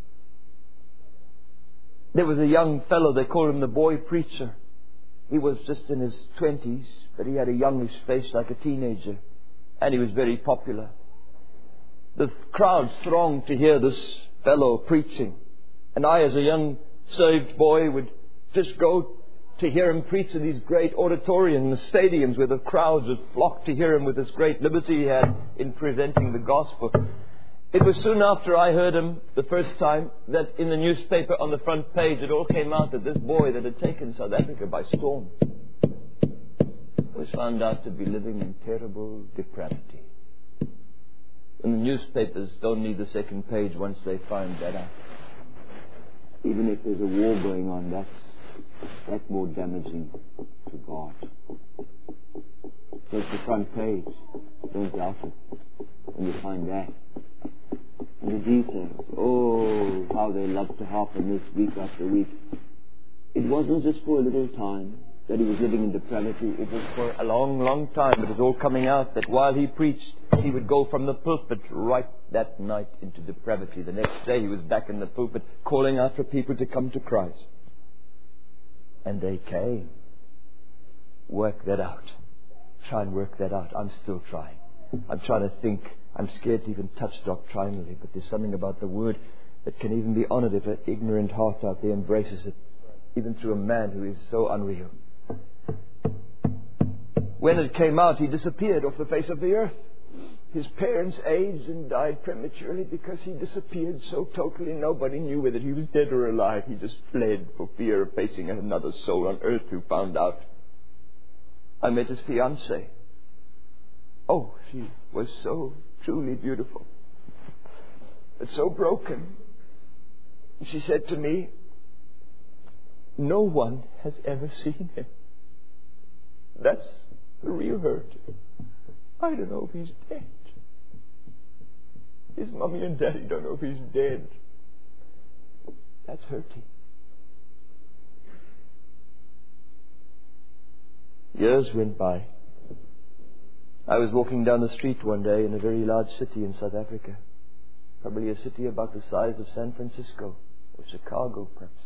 there was a young fellow, they called him the boy preacher. He was just in his 20s, but he had a youngish face like a teenager, and he was very popular. The crowds thronged to hear this fellow preaching, and I, as a young saved boy, would just go to hear him preach in these great auditoriums, the stadiums where the crowds would flock to hear him with this great liberty he had in presenting the gospel. It was soon after I heard him the first time that in the newspaper on the front page it all came out that this boy that had taken South Africa by storm was found out to be living in terrible depravity. And the newspapers don't need the second page once they find that out. Even if there's a war going on, that's more damaging to God. So it's the front page. Don't doubt it. And you find that. And the details. Oh, how they love to harp on this week after week. It wasn't just for a little time that he was living in depravity. It was for a long, long time. It was all coming out that while he preached, he would go from the pulpit right that night into depravity. The next day he was back in the pulpit calling out for people to come to Christ. And they came. Work that out. Try and work that out. I'm still trying. I'm trying to think. I'm scared to even touch doctrinally, but there's something about the Word that can even be honored if an ignorant heart out there embraces it, even through a man who is so unreal. When it came out, he disappeared off the face of the earth. His parents aged and died prematurely because he disappeared so totally nobody knew whether he was dead or alive. He just fled for fear of facing another soul on earth who found out. I met his fiancée. Oh, she was so truly beautiful, but so broken. She said to me, no one has ever seen him. That's the real hurt. I don't know if he's dead. His mommy and daddy don't know if he's dead. That's hurting. Years went by. I was walking down the street one day in a very large city in South Africa. Probably a city about the size of San Francisco or Chicago, perhaps.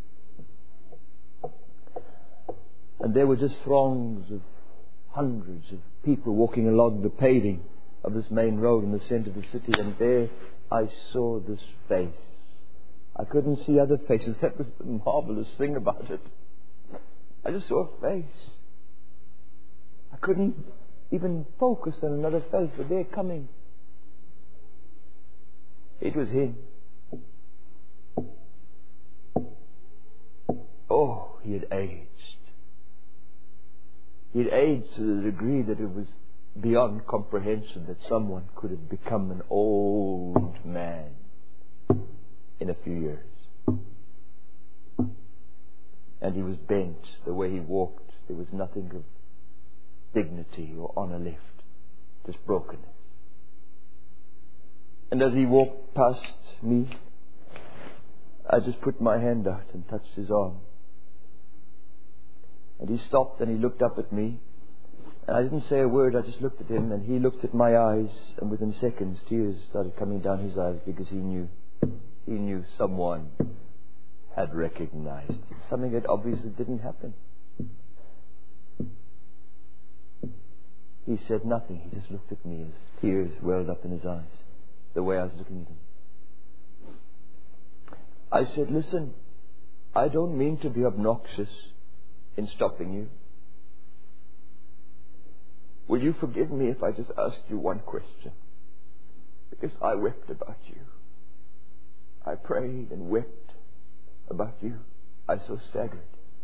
And there were just throngs of hundreds of people walking along the paving of this main road in the center of the city. And there I saw this face. I couldn't see other faces. That was the marvelous thing about it. I just saw a face. I couldn't even focus on another face, but they're coming. It was him. Oh, he had aged. He had aged to the degree that it was beyond comprehension that someone could have become an old man in a few years. And he was bent. The way he walked, there was nothing of dignity or honor left. Just brokenness. And as he walked past me, I just put my hand out and touched his arm. And he stopped and he looked up at me. And I didn't say a word. I just looked at him, and he looked at my eyes, and within seconds tears started coming down his eyes, because he knew someone had recognized him. Something that obviously didn't happen. He said nothing. He just looked at me as tears welled up in his eyes, the way I was looking at him. I said, listen, I don't mean to be obnoxious in stopping you. Will you forgive me if I just ask you one question? Because I wept about you. I prayed and wept about you. I was so staggered.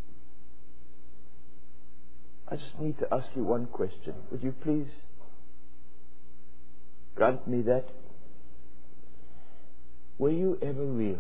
I just need to ask you one question. Would you please grant me that? Were you ever real?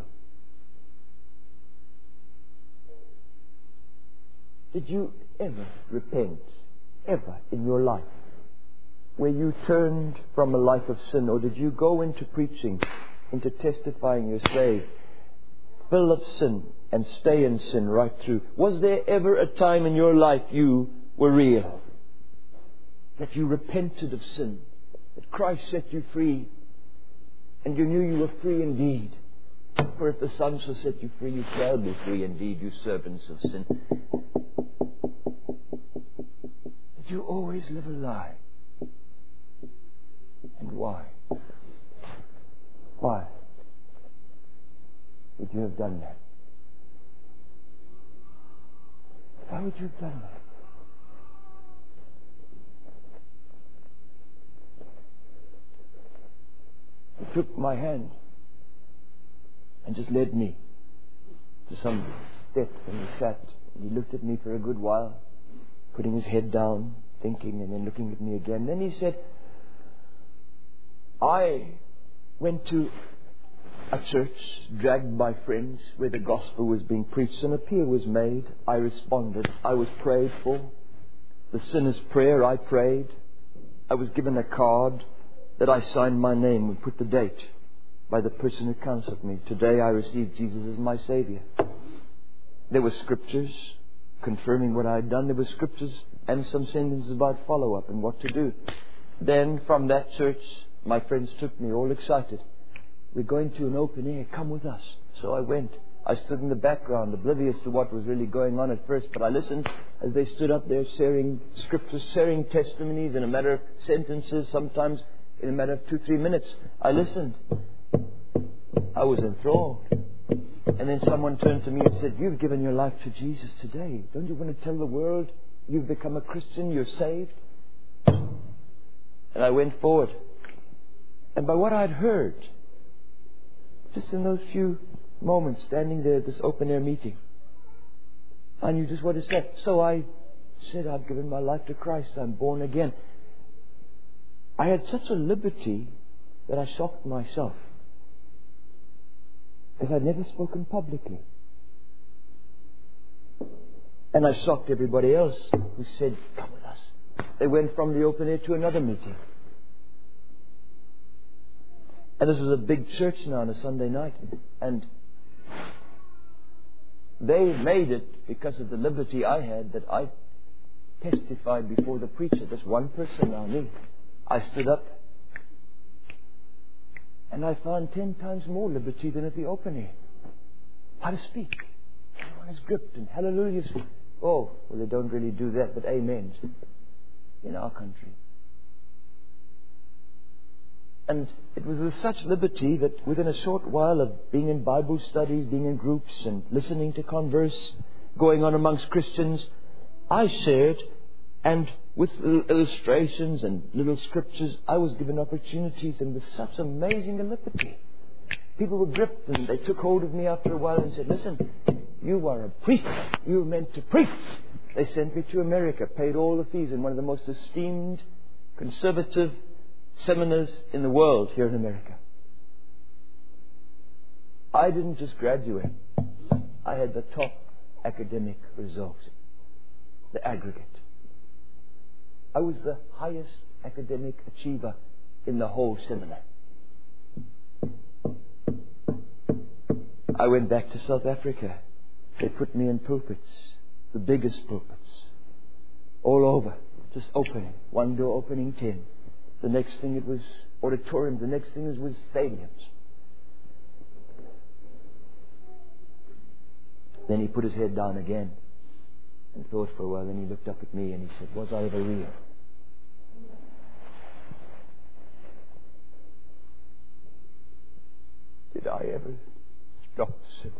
Did you ever repent? Ever in your life? Where you turned from a life of sin? Or did you go into preaching, into testifying you're saved, full of sin, and stay in sin right through? Was there ever a time in your life you were real? That you repented of sin? That Christ set you free? And you knew you were free indeed? For if the Son shall set you free, you shall be free indeed, you servants of sin. Did you always live a lie? And why? Why would you have done that? Why would you have done that? He took my hand and just led me to some steps, and he sat and he looked at me for a good while, putting his head down, thinking, and then looking at me again. Then he said, I went to a church dragged by friends where the gospel was being preached. An appeal was made. I responded. I was prayed for. The sinner's prayer, I prayed. I was given a card that I signed my name and put the date by the person who counseled me. Today I received Jesus as my Savior. There were scriptures confirming what I had done. There were scriptures and some sentences about follow-up and what to do. Then from that church, my friends took me all excited. We're going to an open air. Come with us. So I went. I stood in the background, oblivious to what was really going on at first. But I listened as they stood up there sharing scriptures, sharing testimonies in a matter of sentences, sometimes in a matter of 2-3 minutes. I listened. I was enthralled. And then someone turned to me and said, you've given your life to Jesus today. Don't you want to tell the world you've become a Christian, you're saved? And I went forward. And by what I'd heard, just in those few moments standing there at this open-air meeting, I knew just what to say. So I said, I've given my life to Christ. I'm born again. I had such a liberty that I shocked myself, because I'd never spoken publicly. And I shocked everybody else who said, come with us. They went from the open air to another meeting. And this was a big church now on a Sunday night. And they made it because of the liberty I had, that I testified before the preacher. Just one person now, me. I stood up and I found 10 times more liberty than at the open air. How to speak. Everyone is gripped and hallelujahs. Oh, well, they don't really do that, but amens in our country. And it was with such liberty that within a short while of being in Bible studies, being in groups and listening to converse, going on amongst Christians, I shared, and with illustrations and little scriptures, I was given opportunities, and with such amazing liberty. People were gripped, and they took hold of me after a while and said, listen, you are a priest. You were meant to preach. They sent me to America, paid all the fees in one of the most esteemed, conservative seminars in the world here in America. I didn't just graduate. I had the top academic results, the aggregate. I was the highest academic achiever in the whole seminar. I went back to South Africa. They put me in pulpits, the biggest pulpits, all over, Just opening. One door opening 10. The next thing it was auditoriums. The next thing it was stadiums. Then he put his head down again and thought for a while. Then he looked up at me and he said, was I ever real? Did I ever stop sinning?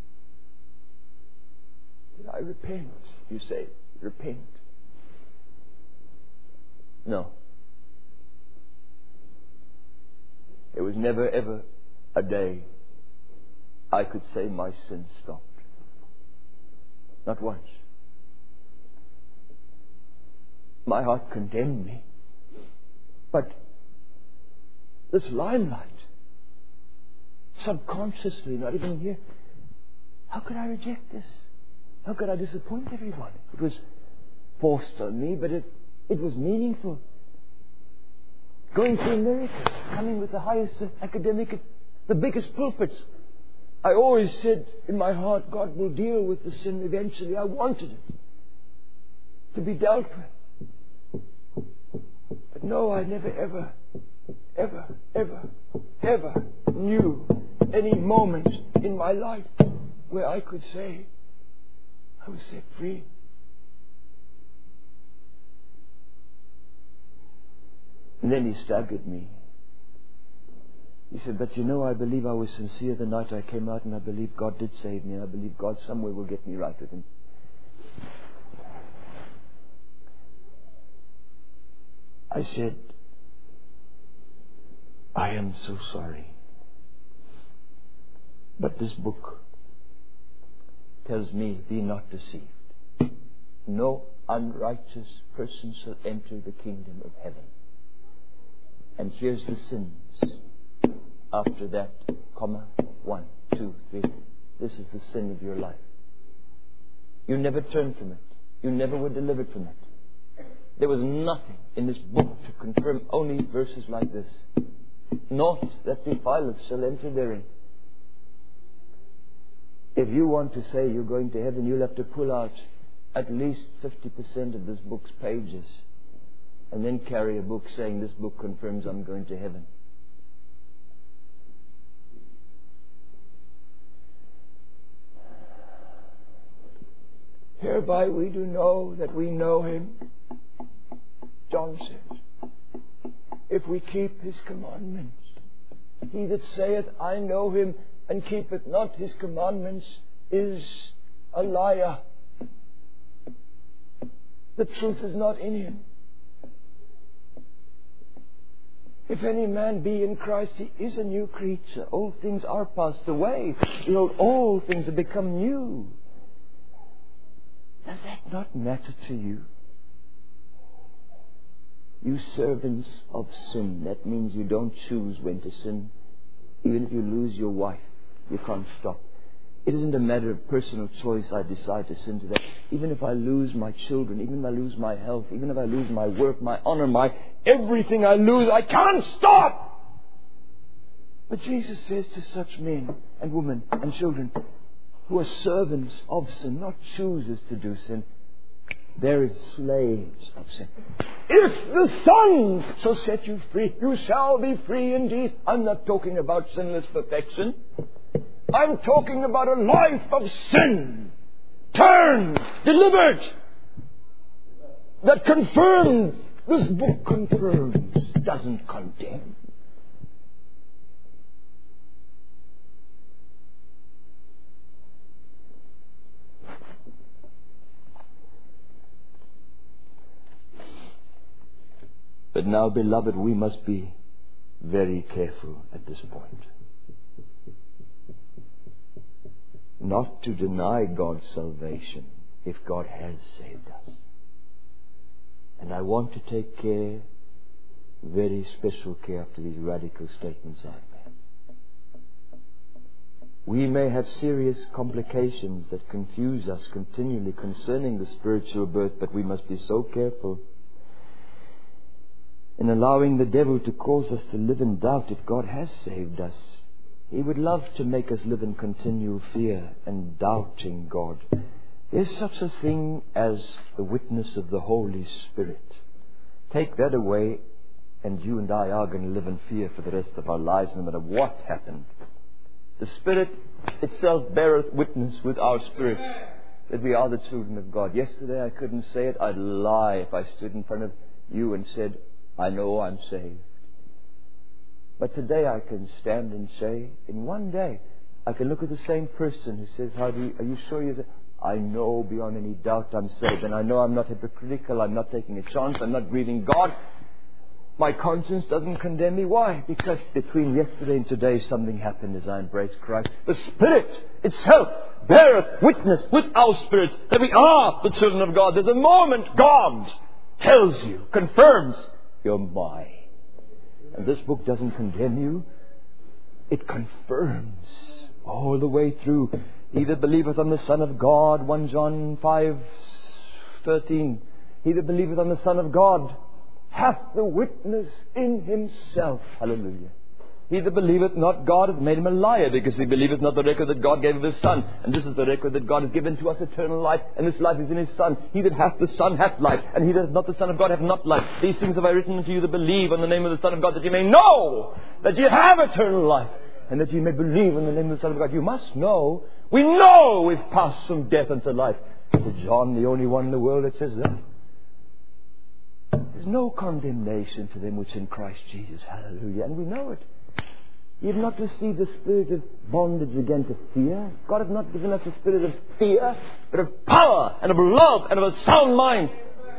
Did I repent? You say, repent. No. There was never ever a day I could say my sin stopped. Not once. My heart condemned me. But this limelight, subconsciously, not even here, how could I reject this? How could I disappoint everyone? It was forced on me, but it was meaningful. Going to America, coming with the highest academic, the biggest pulpits. I always said in my heart, God will deal with the sin eventually. I wanted it to be dealt with. But no, I never ever knew any moment in my life where I could say I was set free. And then he staggered me. He said, but you know, I believe I was sincere the night I came out, and I believe God did save me. I believe God somewhere will get me right with Him. I said, I am so sorry. But this book tells me, be not deceived. No unrighteous person shall enter the kingdom of heaven. And here's the sins. After that, 1, 2, 3. This is the sin of your life. You never turned from it. You never were delivered from it. There was nothing in this book to confirm, only verses like this. Not that defileth shall enter therein. If you want to say you're going to heaven, you'll have to pull out at least 50% of this book's pages and then carry a book saying this book confirms I'm going to heaven. Hereby we do know that we know Him, John says, if we keep His commandments. He that saith, I know Him, and keepeth not His commandments, is a liar. The truth is not in him. If any man be in Christ, he is a new creature. Old things are passed away. Behold, all things have become new. Does that not matter to you? You servants of sin. That means you don't choose when to sin. Even if you lose your wife, you can't stop. It isn't a matter of personal choice. I decide to sin to that. Even if I lose my children, even if I lose my health, even if I lose my work, my honor, my everything I lose, I can't stop. But Jesus says to such men and women and children who are servants of sin, not choosers to do sin, there is slaves of sin. If the Son shall set you free, you shall be free indeed. I'm not talking about sinless perfection. I'm talking about a life of sin. Turned, delivered. That confirms. This book confirms. Doesn't condemn. But now, beloved, we must be very careful at this point. Not to deny God's salvation if God has saved us. And I want to take care, very special care, after these radical statements I've made. We may have serious complications that confuse us continually concerning the spiritual birth, but we must be so careful in allowing the devil to cause us to live in doubt if God has saved us. He would love to make us live in continual fear and doubting God. There's such a thing as the witness of the Holy Spirit. Take that away, and you and I are going to live in fear for the rest of our lives, no matter what happened. The Spirit itself beareth witness with our spirits that we are the children of God. Yesterday I couldn't say it. I'd lie if I stood in front of you and said, I know I'm saved. But today I can stand and say, in one day, I can look at the same person who says, are you sure you're saved? I know beyond any doubt I'm saved. And I know I'm not hypocritical. I'm not taking a chance. I'm not grieving God. My conscience doesn't condemn me. Why? Because between yesterday and today something happened as I embraced Christ. The Spirit itself beareth witness with our spirits that we are the children of God. There's a moment God tells you, confirms, you're mine. And this book doesn't condemn you. It confirms all the way through. He that believeth on the Son of God, 1 John 5:13. He that believeth on the Son of God hath the witness in himself. Hallelujah. He that believeth not God hath made him a liar, because he believeth not the record that God gave of his Son. And this is the record that God hath given to us, eternal life, and this life is in his Son. He that hath the Son hath life, and he that hath not the Son of God hath not life. These things have I written unto you that believe on the name of the Son of God, that you may know that you have eternal life, and that you may believe in the name of the Son of God. You must know. We know we've passed from death unto life. But John, the only one in the world that says that. There's no condemnation to them which in Christ Jesus. Hallelujah. And we know it. You have not received the spirit of bondage again to fear. God has not given us a spirit of fear, but of power and of love and of a sound mind.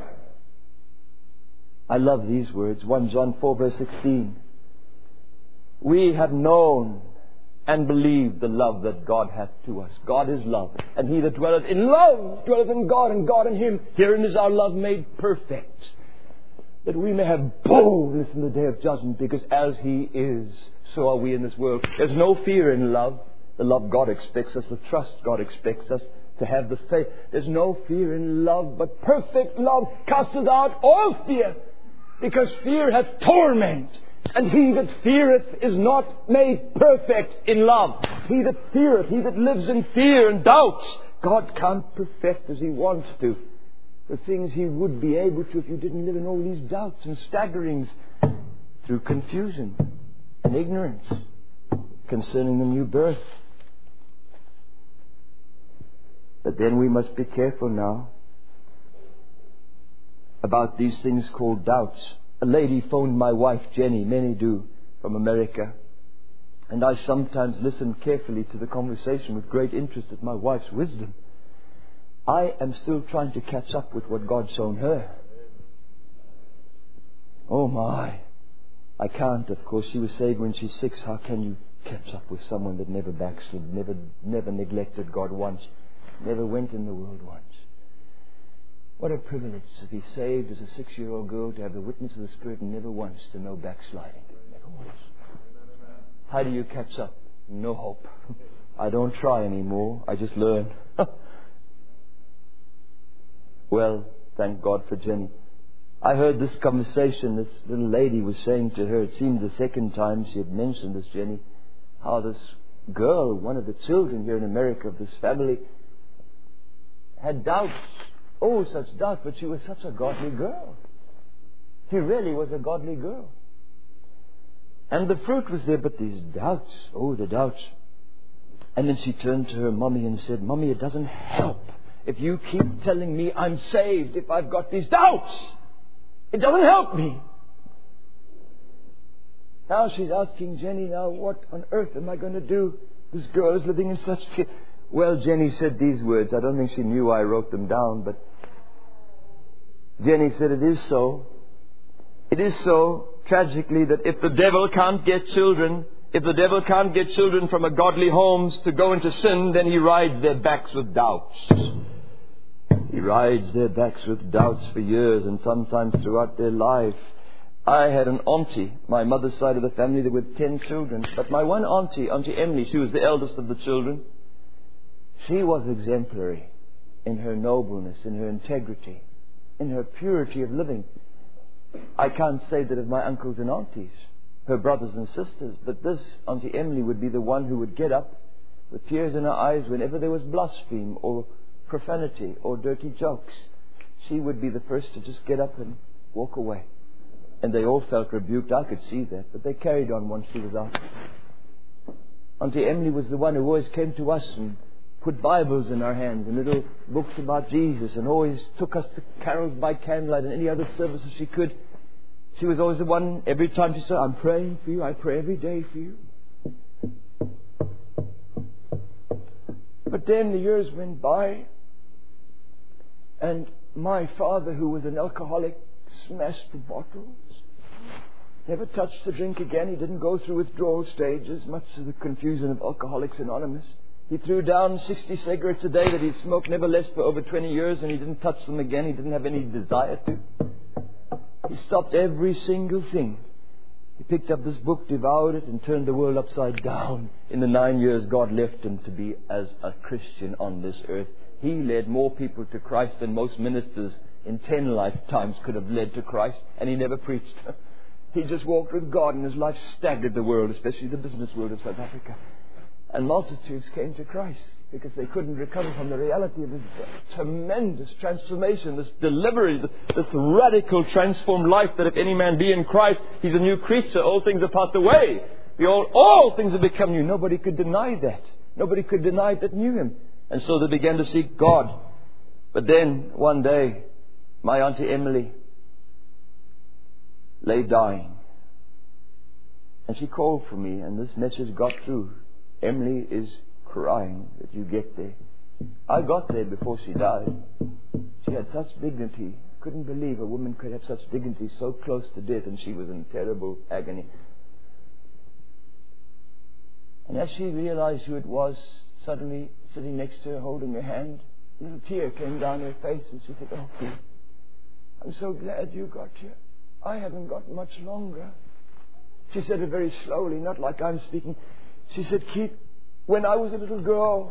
I love these words. 1 John 4 verse 16. We have known and believed the love that God hath to us. God is love. And he that dwelleth in love dwelleth in God, and God in him. Herein is our love made perfect, that we may have boldness in the day of judgment, because as he is, so are we in this world. There's no fear in love. The love God expects us, the trust God expects us to have, the faith. There's no fear in love, but perfect love casteth out all fear, because fear hath torment. And he that feareth is not made perfect in love. He that feareth, he that lives in fear and doubts, God can't perfect as he wants to the things he would be able to if you didn't live in all these doubts and staggerings through confusion and ignorance concerning the new birth. But then we must be careful now about these things called doubts. A lady phoned my wife Jenny, many do, from America. And I sometimes listen carefully to the conversation with great interest at my wife's wisdom. I am still trying to catch up with what God's shown her. Oh my. I can't, of course. She was saved when she's 6. How can you catch up with someone that never backslid, never neglected God once, never went in the world once? What a privilege to be saved as a 6-year-old girl, to have the witness of the Spirit and never once to know backsliding. Never once. How do you catch up? No hope. I don't try anymore. I just learn. Well, thank God for Jenny. I heard this conversation. This little lady was saying to her, it seemed the second time she had mentioned this, Jenny, how this girl, one of the children here in America of this family, had doubts. Oh, such doubt, but she was such a godly girl. She really was a godly girl. And the fruit was there, but these doubts, oh, the doubts. And then she turned to her mommy and said, Mommy, it doesn't help if you keep telling me I'm saved if I've got these doubts. It doesn't help me. Now she's asking Jenny, now what on earth am I going to do? This girl is living in such fear. Well, Jenny said these words. I don't think she knew I wrote them down, but Jenny said, it is so. It is so, tragically, that if the devil can't get children from a godly homes to go into sin, then he rides their backs with doubts. He rides their backs with doubts for years and sometimes throughout their life. I had an auntie, my mother's side of the family, there were 10 children. But my one auntie, Auntie Emily, she was the eldest of the children. She was exemplary in her nobleness, in her integrity, in her purity of living. I can't say that of my uncles and aunties, her brothers and sisters, but this Auntie Emily would be the one who would get up with tears in her eyes whenever there was blaspheme or profanity or dirty jokes, she would be the first to just get up and walk away. And they all felt rebuked. I could see that. But they carried on once she was out. Auntie Emily was the one who always came to us and put Bibles in our hands and little books about Jesus, and always took us to carols by candlelight and any other services she could. She was always the one, every time she said, I'm praying for you. I pray every day for you. But then the years went by, and my father, who was an alcoholic, smashed the bottles. Never touched the drink again. He didn't go through withdrawal stages, much to the confusion of Alcoholics Anonymous. He threw down 60 cigarettes a day that he'd smoked never less for over 20 years, and he didn't touch them again. He didn't have any desire to. He stopped every single thing. He picked up this book, devoured it, and turned the world upside down. In the 9 years God left him to be as a Christian on this earth, he led more people to Christ than most ministers in 10 lifetimes could have led to Christ, and he never preached. He just walked with God, and his life staggered the world, especially the business world of South Africa. And multitudes came to Christ because they couldn't recover from the reality of His tremendous transformation, this delivery, this radical transformed life, that if any man be in Christ, he's a new creature. All things are passed away. All things have become new. Nobody could deny that. Nobody could deny that knew Him. And so they began to seek God. But then, one day, my Auntie Emily lay dying. And she called for me, and this message got through. Emily is crying that you get there. I got there before she died. She had such dignity. Couldn't believe a woman could have such dignity so close to death, and she was in terrible agony. And as she realized who it was, suddenly sitting next to her, holding her hand, a little tear came down her face, and she said, "Oh, Keith, I'm so glad you got here. I haven't got much longer." She said it very slowly, not like I'm speaking. She said, "Keith, when I was a little girl,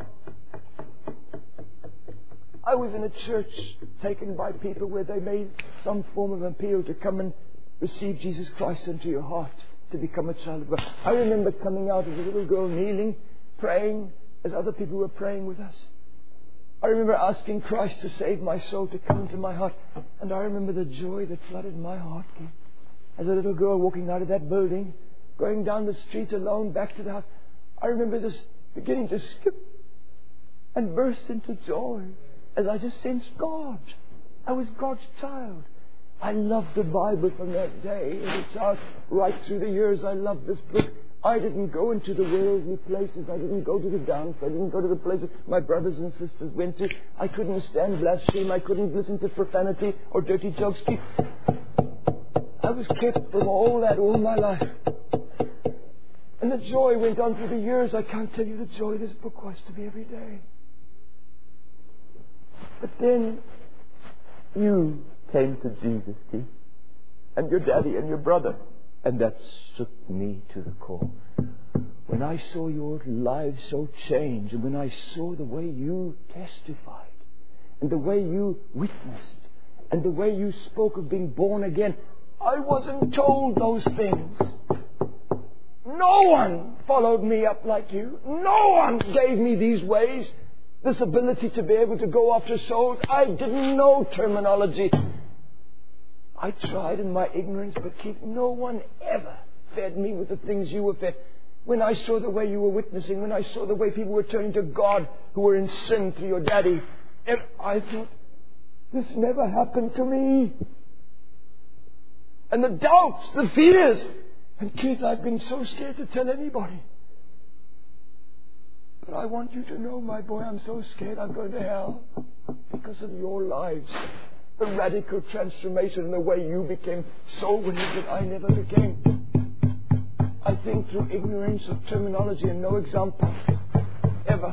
I was in a church taken by people where they made some form of appeal to come and receive Jesus Christ into your heart, to become a child of God. I remember coming out as a little girl, kneeling, praying as other people were praying with us. I remember asking Christ to save my soul, to come into my heart. And I remember the joy that flooded my heart, Keith. As a little girl walking out of that building, going down the street alone back to the house, I remember this beginning to skip and burst into joy as I just sensed God. I was God's child. I loved the Bible from that day. As a child, right through the years, I loved this book. I didn't go into the worldly places. I didn't go to the dance. I didn't go to the places my brothers and sisters went to. I couldn't stand blasphemy. I couldn't listen to profanity or dirty jokes. I was kept from all that all my life. And the joy went on through the years. I can't tell you the joy this book was to me every day. But then you came to Jesus, Keith, and your daddy and your brother. And that shook me to the core. When I saw your lives so change, and when I saw the way you testified, and the way you witnessed, and the way you spoke of being born again, I wasn't told those things. No one followed me up like you. No one gave me these ways, this ability to be able to go after souls. I didn't know terminology. I tried in my ignorance, but Keith, no one ever fed me with the things you were fed. When I saw the way you were witnessing, when I saw the way people were turning to God who were in sin through your daddy, I thought, this never happened to me. And the doubts, the fears. And Keith, I've been so scared to tell anybody. But I want you to know, my boy, I'm so scared I'm going to hell because of your lives. The radical transformation and the way you became soul winners that I never became. I think through ignorance of terminology and no example ever.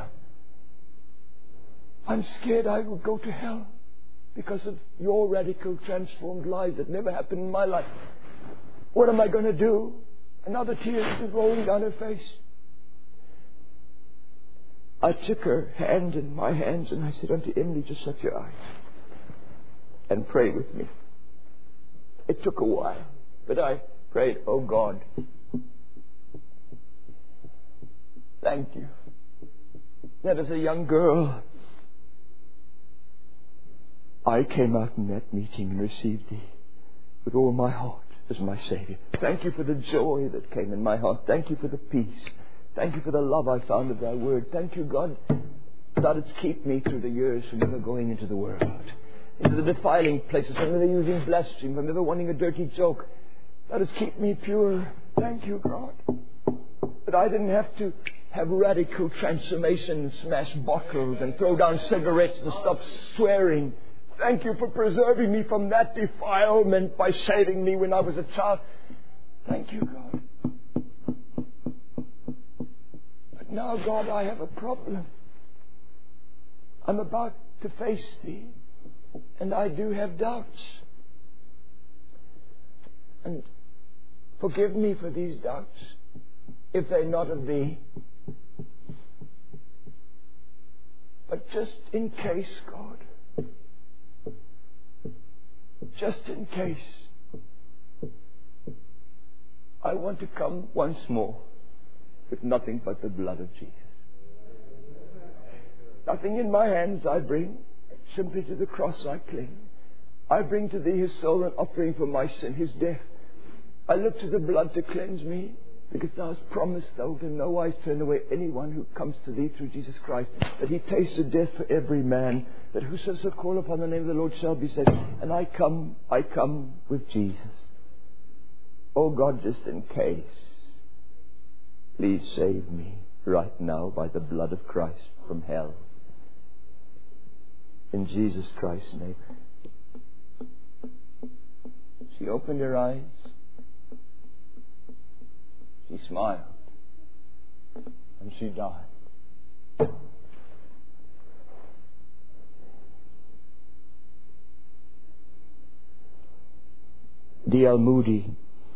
I'm scared I will go to hell because of your radical transformed lives that never happened in my life. What am I going to do? Another tear is rolling down her face. I took her hand in my hands and I said, Auntie Emily, just shut your eyes and pray with me. It took a while, but I prayed, oh God, thank you that as a young girl I came out in that meeting and received Thee with all my heart as my Savior. Thank You for the joy that came in my heart. Thank You for the peace. Thank You for the love I found of Thy Word. Thank You, God, that it's kept me through the years from ever going into the world, into the defiling places, from never using blasphemy, from never wanting a dirty joke. That has kept me pure. Thank You, God, that I didn't have to have radical transformation and smash bottles and throw down cigarettes and stop swearing. Thank You for preserving me from that defilement by saving me when I was a child. Thank You, God. But now, God, I have a problem. I'm about to face Thee, and I do have doubts. And forgive me for these doubts, if they're not of Thee. But just in case, God, just in case, I want to come once more with nothing but the blood of Jesus. Nothing in my hands I bring, simply to the cross I cling. I bring to Thee His soul an offering for my sin, His death. I look to the blood to cleanse me, because Thou hast promised Thou wilt in no wise turn away anyone who comes to Thee through Jesus Christ, that He tasted death for every man, that whosoever shall call upon the name of the Lord shall be saved. And I come with Jesus. Oh God, just in case, please save me right now by the blood of Christ from hell. In Jesus Christ's name. She opened her eyes. She smiled. And she died. D.L. Moody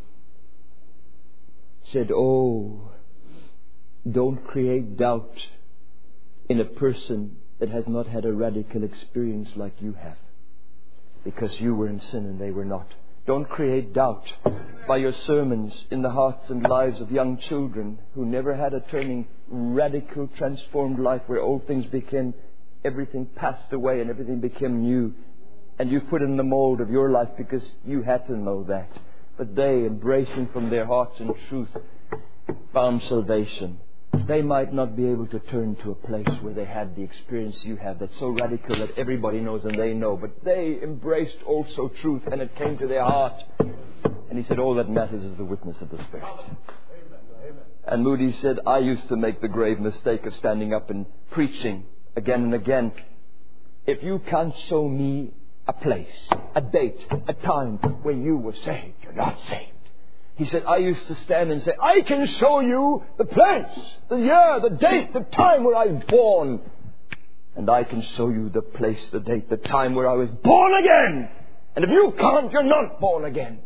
said, "Oh, don't create doubt in a person that has not had a radical experience like you have, because you were in sin and they were not. Don't create doubt by your sermons in the hearts and lives of young children who never had a turning, radical, transformed life where old things became, everything passed away and everything became new. And you put in the mold of your life because you had to know that. But they, embracing from their hearts in truth, found salvation. They might not be able to turn to a place where they had the experience you have that's so radical that everybody knows and they know. But they embraced also truth, and it came to their heart. And he said, all that matters is the witness of the Spirit." And Moody said, "I used to make the grave mistake of standing up and preaching again and again. If you can't show me a place, a date, a time when you were saved, you're not saved." He said, "I used to stand and say, I can show you the place, the year, the date, the time where I was born. And I can show you the place, the date, the time where I was born again. And if you can't, you're not born again."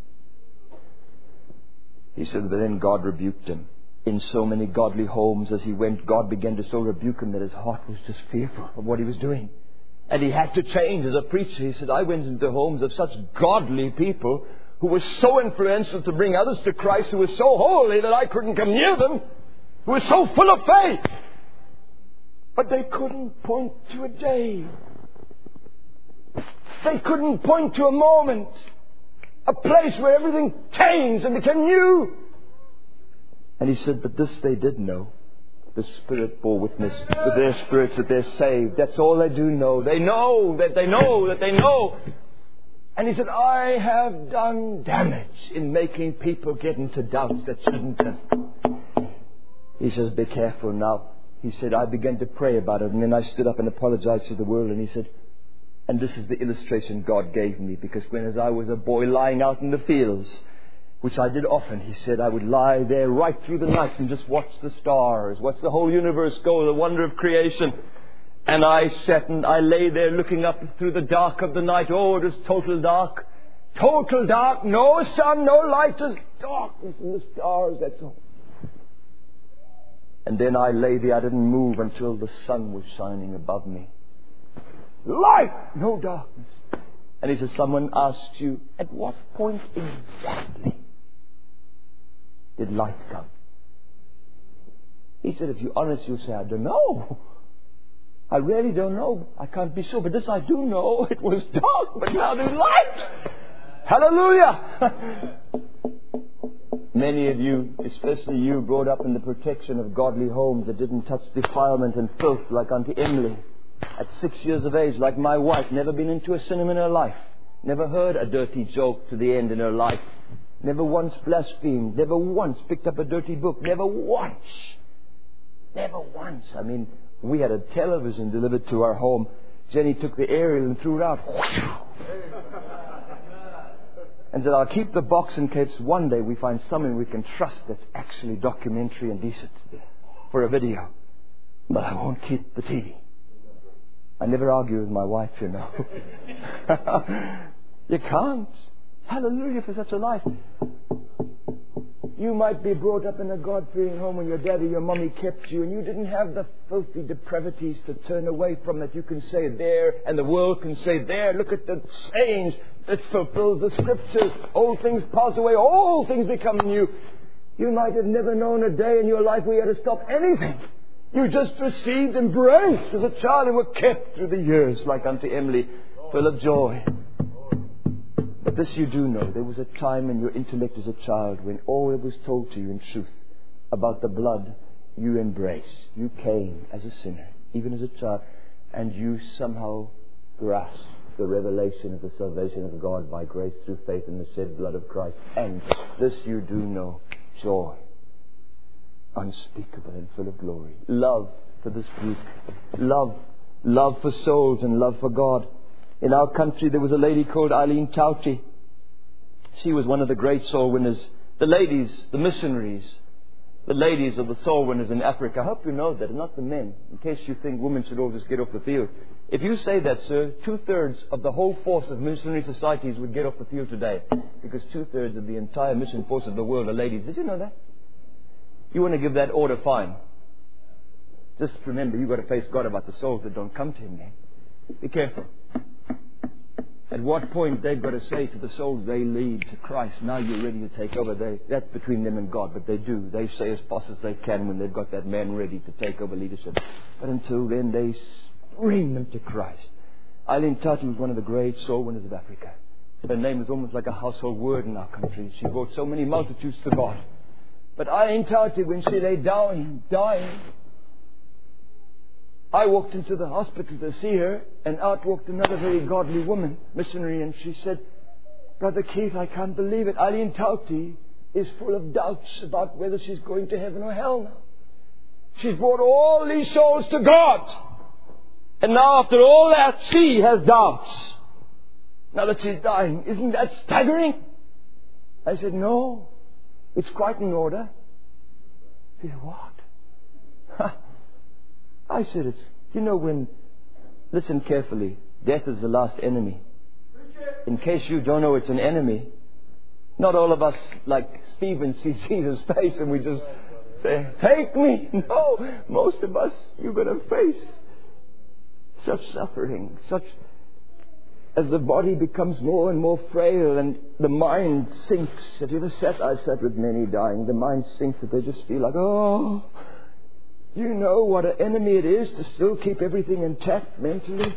He said, but then God rebuked him. In so many godly homes as he went, God began to so rebuke him that his heart was just fearful of what he was doing. And he had to change as a preacher. He said, I went into homes of such godly people who were so influential to bring others to Christ, who were so holy that I couldn't come near them, who were so full of faith. But they couldn't point to a day. They couldn't point to a moment, a place where everything changed and became new. And he said, but this they did know. The Spirit bore witness with their spirits that they're saved. That's all they do know. They know that they know that they know. And he said, I have done damage in making people get into doubts that shouldn't have. He says, be careful now. He said, I began to pray about it. And then I stood up and apologized to the world. And he said, and this is the illustration God gave me. Because when as I was a boy lying out in the fields, which I did often, he said, I would lie there right through the night and just watch the stars, watch the whole universe go, the wonder of creation. And I sat and I lay there looking up through the dark of the night. Oh, it was total dark. Total dark. No sun, no light, just darkness and the stars, that's all. And then I lay there, I didn't move until the sun was shining above me. Light, no darkness. And he says, someone asked you, at what point exactly did light come? He said, if you're honest, you'll say, I don't know. I really don't know. I can't be sure. But this I do know. It was dark, but now there's light. Hallelujah. Many of you, especially you, brought up in the protection of godly homes that didn't touch defilement and filth like Auntie Emily. At 6 years of age, like my wife, never been into a cinema in her life. Never heard a dirty joke to the end in her life. Never once blasphemed. Never once picked up a dirty book. Never once. Never once. I mean, we had a television delivered to our home. Jenny took the aerial and threw it out. And said, I'll keep the box in case one day we find something we can trust that's actually documentary and decent for a video. But I won't keep the TV. I never argue with my wife, you know. You can't. Hallelujah for such a life. You might be brought up in a God-fearing home when your daddy, your mommy kept you, and you didn't have the filthy depravities to turn away from that you can say there, and the world can say there. Look at the sayings that fulfills the Scriptures. Old things pass away, all things become new. You might have never known a day in your life where you had to stop anything. You just received, embraced as a child, and were kept through the years, like Auntie Emily, full of joy. But this you do know, there was a time in your intellect as a child when all that was told to you in truth about the blood you embraced. You came as a sinner, even as a child, and you somehow grasped the revelation of the salvation of God by grace through faith in the shed blood of Christ. And this you do know, joy, unspeakable and full of glory. Love for this group. Love for souls and love for God. In our country there was a lady called Eileen Tauti. She was one of the great soul winners. The ladies, the missionaries, the ladies of the soul winners in Africa. I hope you know that, and not the men, in case you think women should all just get off the field. If you say that, sir, 2/3 of the whole force of missionary societies would get off the field today. Because 2/3 of the entire mission force of the world are ladies. Did you know that? You want to give that order, fine. Just remember, you've got to face God about the souls that don't come to Him, man. Be careful. At what point they've got to say to the souls they lead to Christ, now you're ready to take over. That's between them and God, but they do. They say as fast as they can when they've got that man ready to take over leadership. But until then, they bring them to Christ. Eileen Tauti was one of the great soul winners of Africa. Her name was almost like a household word in our country. She brought so many multitudes to God. But Eileen Tauti, when she lay down, dying, I walked into the hospital to see her, and out walked another very godly woman, missionary, and she said, Brother Keith, I can't believe it. Eileen Tauti is full of doubts about whether she's going to heaven or hell now. She's brought all these souls to God. And now after all that, she has doubts. Now that she's dying, isn't that staggering? I said, no, it's quite in order. She said, what? I said, listen carefully, death is the last enemy. In case you don't know it's an enemy, not all of us, like Stephen, see Jesus' face and we just say, take me. No, most of us, you're going to face such suffering, as the body becomes more and more frail and the mind sinks. Have you ever I sat with many dying, the mind sinks that they just feel like, oh, you know what an enemy it is to still keep everything intact mentally?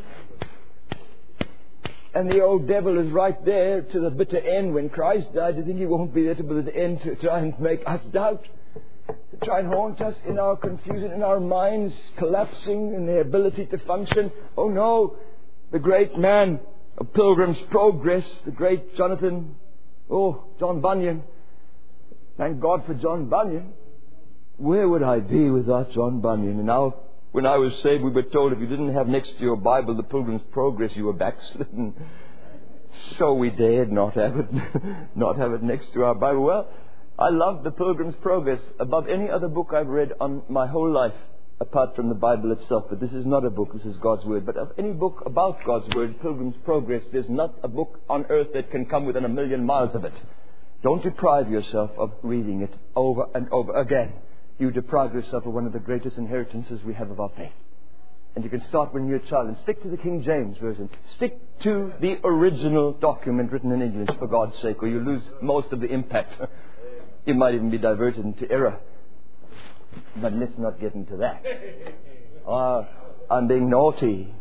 And the old devil is right there to the bitter end. When Christ died, do you think he won't be there to the end to try and make us doubt? To try and haunt us in our confusion, in our minds collapsing in their ability to function? Oh no, the great man of Pilgrim's Progress, the great John Bunyan. Thank God for John Bunyan. Where would I be without John Bunyan? And now, when I was saved, we were told if you didn't have next to your Bible the Pilgrim's Progress, you were backslidden. So we dared not have it next to our Bible. Well, I love the Pilgrim's Progress above any other book I've read on my whole life, apart from the Bible itself. But this is not a book, this is God's Word. But of any book about God's Word, Pilgrim's Progress, there's not a book on earth that can come within 1,000,000 miles of it. Don't deprive yourself of reading it over and over again. You deprive yourself of one of the greatest inheritances we have of our faith. And you can start when you're a child and stick to the King James Version. Stick to the original document written in English, for God's sake, or you lose most of the impact. You might even be diverted into error. But let's not get into that. I'm being naughty.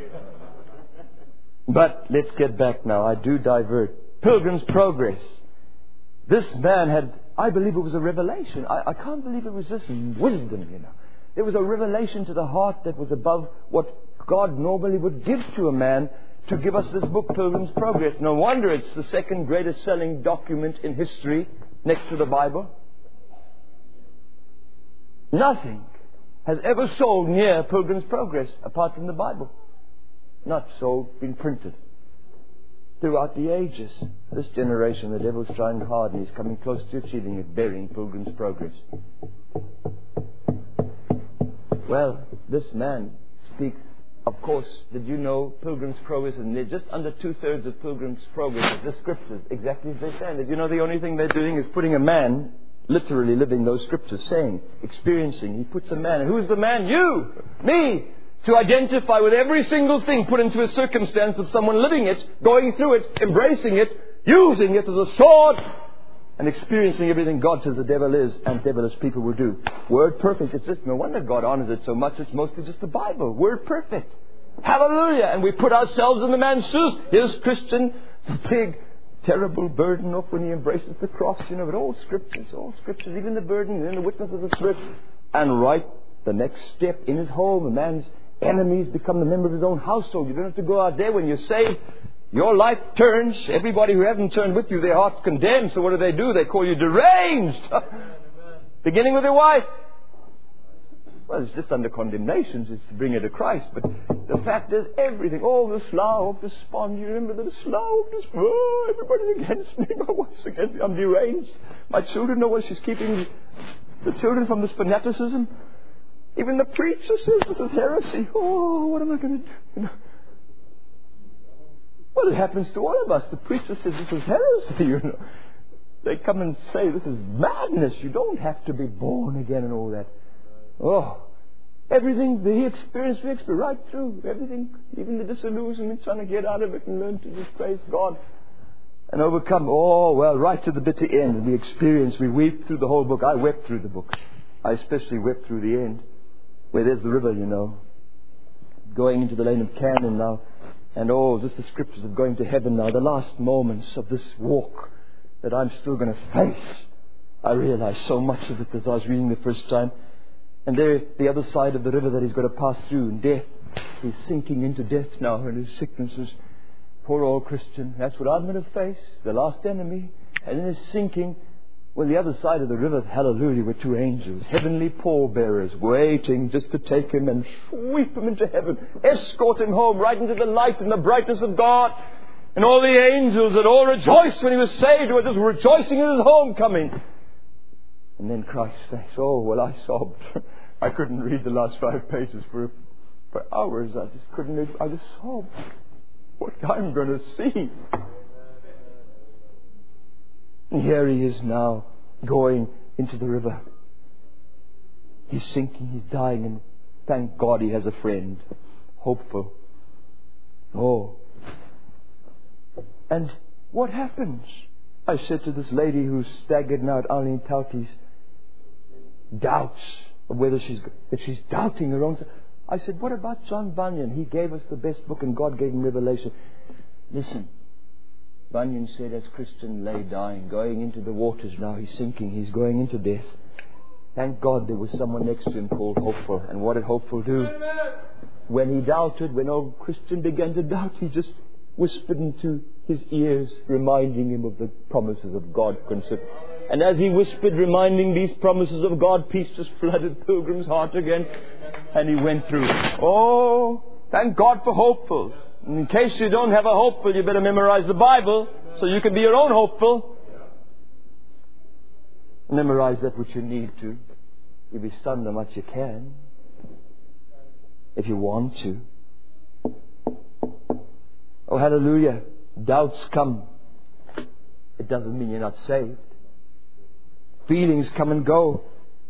But let's get back now. I do divert. Pilgrim's Progress. This man had, I believe it was a revelation. I can't believe it was just wisdom, you know. It was a revelation to the heart that was above what God normally would give to a man to give us this book, Pilgrim's Progress. No wonder it's the second greatest selling document in history next to the Bible. Nothing has ever sold near Pilgrim's Progress apart from the Bible. Not sold, been printed. Throughout the ages, this generation, the devil's trying hard and he's coming close to achieving it, burying Pilgrim's Progress. Well, this man speaks, of course, did you know Pilgrim's Progress, and they're just under 2/3 of Pilgrim's Progress is the Scriptures, exactly as they stand. Did you know the only thing they're doing is putting a man, literally living those Scriptures, saying, experiencing. He puts a man, and who is the man? You! Me! To identify with every single thing put into a circumstance of someone living it, going through it, embracing it, using it as a sword, and experiencing everything God says the devil is and devilish people will do. Word perfect. It's just no wonder God honors it so much. It's mostly just the Bible. Word perfect. Hallelujah. And we put ourselves in the man's shoes. Here's Christian, the big, terrible burden off when he embraces the cross. You know, but all scriptures, even the burden and the witness of the Spirit. And right the next step in his home, a man's enemies become the member of his own household. You don't have to go out there when you're saved. Your life turns. Everybody who hasn't turned with you, their heart's condemned. So what do? They call you deranged. Beginning with your wife. Well, it's just under condemnation. It's to bring her to Christ. But the fact is, everything, all the slough of despond. You remember the slough of despond. Oh, everybody's against me. My wife's against me. I'm deranged. My children know what she's keeping the children from this fanaticism. Even the preacher says this is heresy. Oh, what am I going to do? You know? Well, it happens to all of us. The preacher says this is heresy, you know. They come and say this is madness. You don't have to be born again and all that. Oh, everything that he experienced, we experience right through. Everything, even the disillusionment, trying to get out of it and learn to just praise God and overcome. Oh, well, right to the bitter end. We experience, we weep through the whole book. I wept through the book. I especially wept through the end, where there's the river, you know, going into the lane of Canaan now. And just the scriptures of going to heaven now, the last moments of this walk that I'm still going to face. I realized so much of it as I was reading the first time. And there, the other side of the river that he's got to pass through, in death. He's sinking into death now, and his sicknesses. Poor old Christian. That's what I'm going to face, the last enemy. And then his sinking. Well, the other side of the river, hallelujah, were two angels, heavenly pallbearers, waiting just to take him and sweep him into heaven, escort him home right into the light and the brightness of God. And all the angels that all rejoiced when he was saved were just rejoicing in his homecoming. And then Christ's face. Oh, well, I sobbed. I couldn't read the last 5 pages for hours. I just couldn't. I just sobbed. What I'm going to see. And here he is now, going into the river. He's sinking, he's dying, and thank God he has a friend. Hopeful. Oh. And what happens? I said to this lady who's staggered now at Arlene Tauti's doubts of whether she's doubting her own. I said, what about John Bunyan? He gave us the best book and God gave him revelation. Listen. Bunyan said as Christian lay dying, going into the waters now, he's sinking, he's going into death. Thank God there was someone next to him called Hopeful. And what did Hopeful do? When he doubted, when old Christian began to doubt, he just whispered into his ears, reminding him of the promises of God. And as he whispered, reminding these promises of God, peace just flooded Pilgrim's heart again. And he went through. Oh, thank God for hopefuls. In case you don't have a hopeful, you better memorize the Bible so you can be your own hopeful. Memorize that which you need to. You'll be stunned how much you can. If you want to. Oh, hallelujah. Doubts come. It doesn't mean you're not saved. Feelings come and go.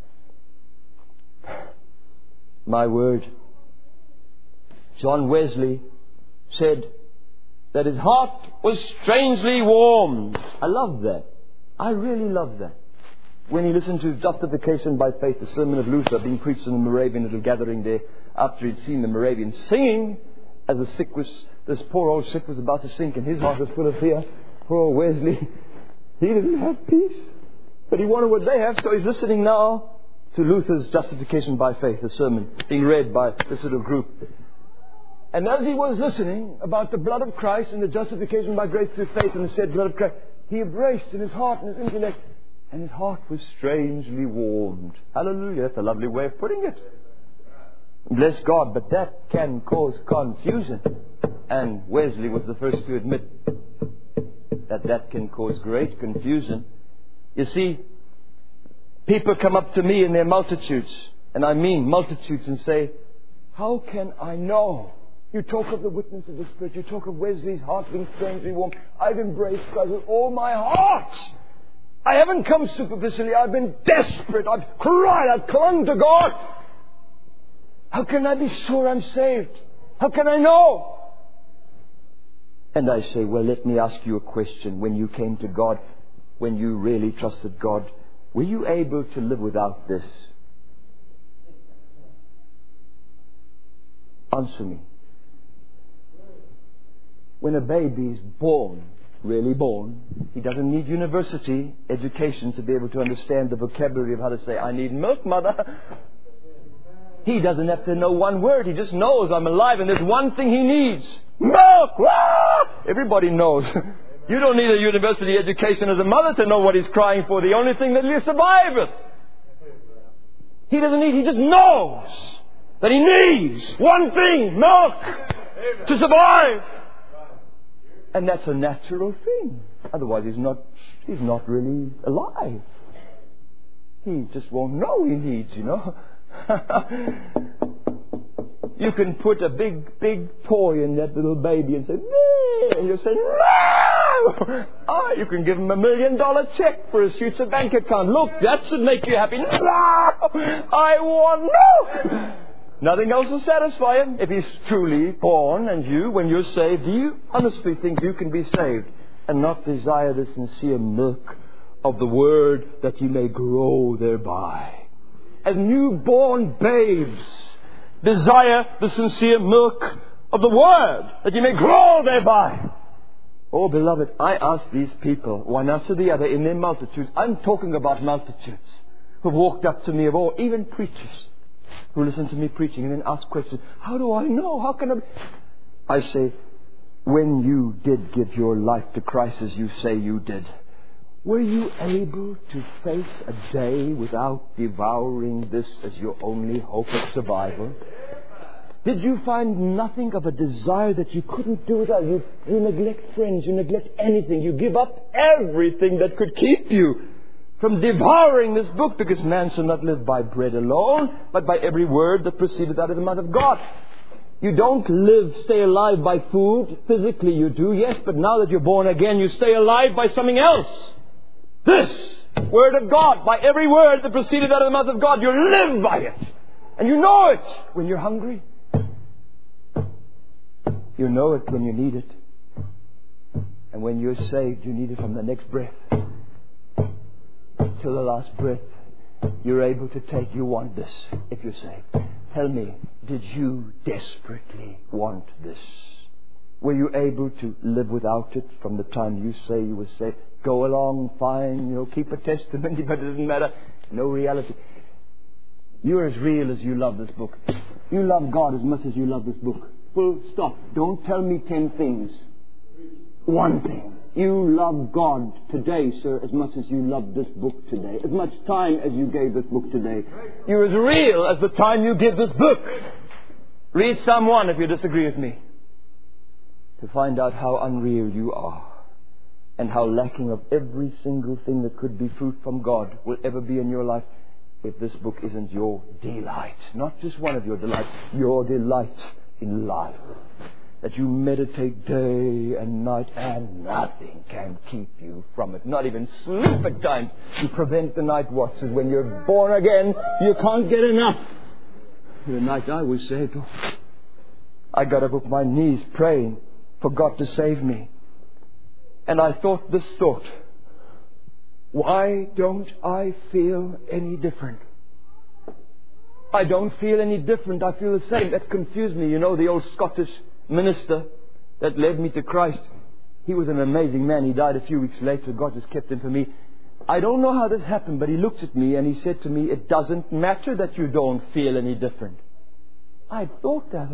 My word. John Wesley said that his heart was strangely warmed. I love that. I really love that. when he listened to Justification by Faith, the sermon of Luther being preached in the Moravian little gathering there, after he'd seen the Moravians singing as the sick was, this poor old ship was about to sink and his heart was full of fear. Poor old Wesley, he didn't have peace, but he wanted what they have, so he's listening now to Luther's Justification by Faith, the sermon being read by this little group. And as he was listening about the blood of Christ and the justification by grace through faith in the shed blood of Christ, he embraced in his heart and his intellect, and his heart was strangely warmed. Hallelujah, that's a lovely way of putting it. Bless God, but that can cause confusion. And Wesley was the first to admit that can cause great confusion. You see, people come up to me in their multitudes, and I mean multitudes, and say, how can I know? You talk of the witness of the Spirit. You talk of Wesley's heart being strangely warm. I've embraced Christ with all my heart. I haven't come superficially. I've been desperate. I've cried. I've clung to God. How can I be sure I'm saved? How can I know? And I say, well, let me ask you a question. When you came to God, when you really trusted God, were you able to live without this? Answer me. When a baby is born, really born, he doesn't need university education to be able to understand the vocabulary of how to say, I need milk, mother. He doesn't have to know one word. He just knows I'm alive and there's one thing he needs. Milk! Ah! Everybody knows. You don't need a university education as a mother to know what he's crying for. The only thing that will survive it. He doesn't need, he just knows that he needs one thing, milk, to survive. And that's a natural thing. Otherwise he's not really alive. He just won't know he needs, you know. You can put a big toy in that little baby and say, no! And you'll say, no! Oh, you can give him $1 million check for his future bank account. Look, that should make you happy. No! I want no! Nothing else will satisfy him. If he's truly born, and you, when you're saved, do you honestly think you can be saved and not desire the sincere milk of the Word that you may grow thereby? As newborn babes, desire the sincere milk of the Word that you may grow thereby. Oh, beloved, I ask these people, one after the other, in their multitudes. I'm talking about multitudes who've walked up to me of all, even preachers, who listen to me preaching and then ask questions. How do I know? How can I say, when you did give your life to Christ as you say you did, were you able to face a day without devouring this as your only hope of survival? Did you find nothing of a desire that you couldn't do without? You neglect friends, you neglect anything. You give up everything that could keep you from devouring this book, because man shall not live by bread alone, but by every word that proceedeth out of the mouth of God. You don't stay alive by food. Physically you do, yes, but now that you're born again, you stay alive by something else. This Word of God, by every word that proceeded out of the mouth of God, you live by it. And you know it when you're hungry. You know it when you need it. And when you're saved, you need it from the next breath till the last breath. You're able to take. You want this if you're saved. Tell me, did you desperately want this? Were you able to live without it from the time you say you were saved? Go along, fine, keep a testimony, but it doesn't matter. No reality. You're as real as you love this book. You love God as much as you love this book. Full stop. Don't tell me 10 things. One thing. You love God today, sir, as much as you love this book today. As much time as you gave this book today. You're as real as the time you give this book. Read Psalm 1 if you disagree with me, to find out how unreal you are and how lacking of every single thing that could be fruit from God will ever be in your life if this book isn't your delight. Not just one of your delights, your delight in life. That you meditate day and night, and nothing can keep you from it. Not even sleep at times. You prevent the night watches. When you're born again, you can't get enough. The night I was saved, I got up on my knees praying for God to save me. And I thought this thought: Why don't I feel any different? I don't feel any different. I feel the same. That confused me. You know, the old Scottish minister that led me to Christ, he was an amazing man. He died a few weeks later. God has kept him for me. I don't know how this happened, but he looked at me and he said to me, it doesn't matter that you don't feel any different. I thought that.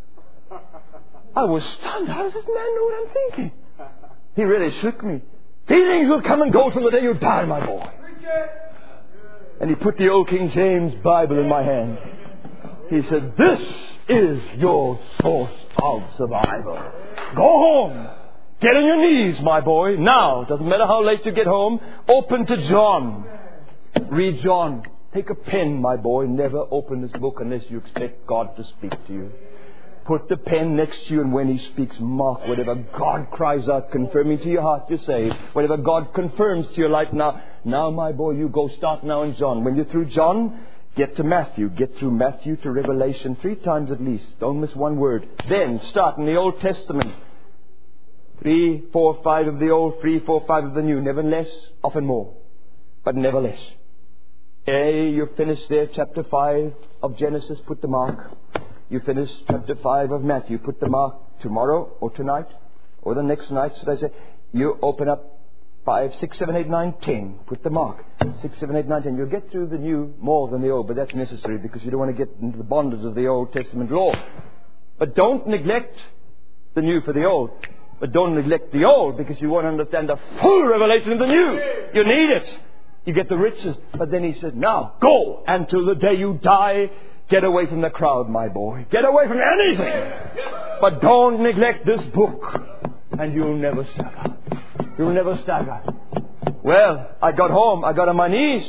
I was stunned. How does this man know what I'm thinking? He really shook me. These things will come and go till the day you die, my boy. And he put the old King James Bible in my hand. He said, this is your source of survival. Go home. Get on your knees, my boy. Now, doesn't matter how late you get home. Open to John. Read John. Take a pen, my boy. Never open this book unless you expect God to speak to you. Put the pen next to you, and when He speaks, mark whatever God cries out, confirming to your heart you're saved. Whatever God confirms to your life now. Now, my boy, you go start now in John. When you're through John, get to Matthew. Get through Matthew to Revelation 3 times at least. Don't miss one word. Then start in the Old Testament. 3, 4, 5 of the Old, 3, 4, 5 of the New. Never less, often more. But never less. You're finished there. Chapter 5 of Genesis, put the mark. You finish chapter 5 of Matthew, put the mark tomorrow or tonight or the next night, should I say. You open up 5, 6, 7, 8, 9, 10. Put the mark. 6, 7, 8, 9, 10. You'll get through the New more than the Old, but that's necessary because you don't want to get into the bondage of the Old Testament law. But don't neglect the New for the Old. But don't neglect the Old because you want to understand the full revelation of the New. You need it. You get the riches. But then He said, now go until the day you die. Get away from the crowd, my boy. Get away from anything. But don't neglect this book. And you'll never stagger. You'll never stagger. Well, I got home. I got on my knees.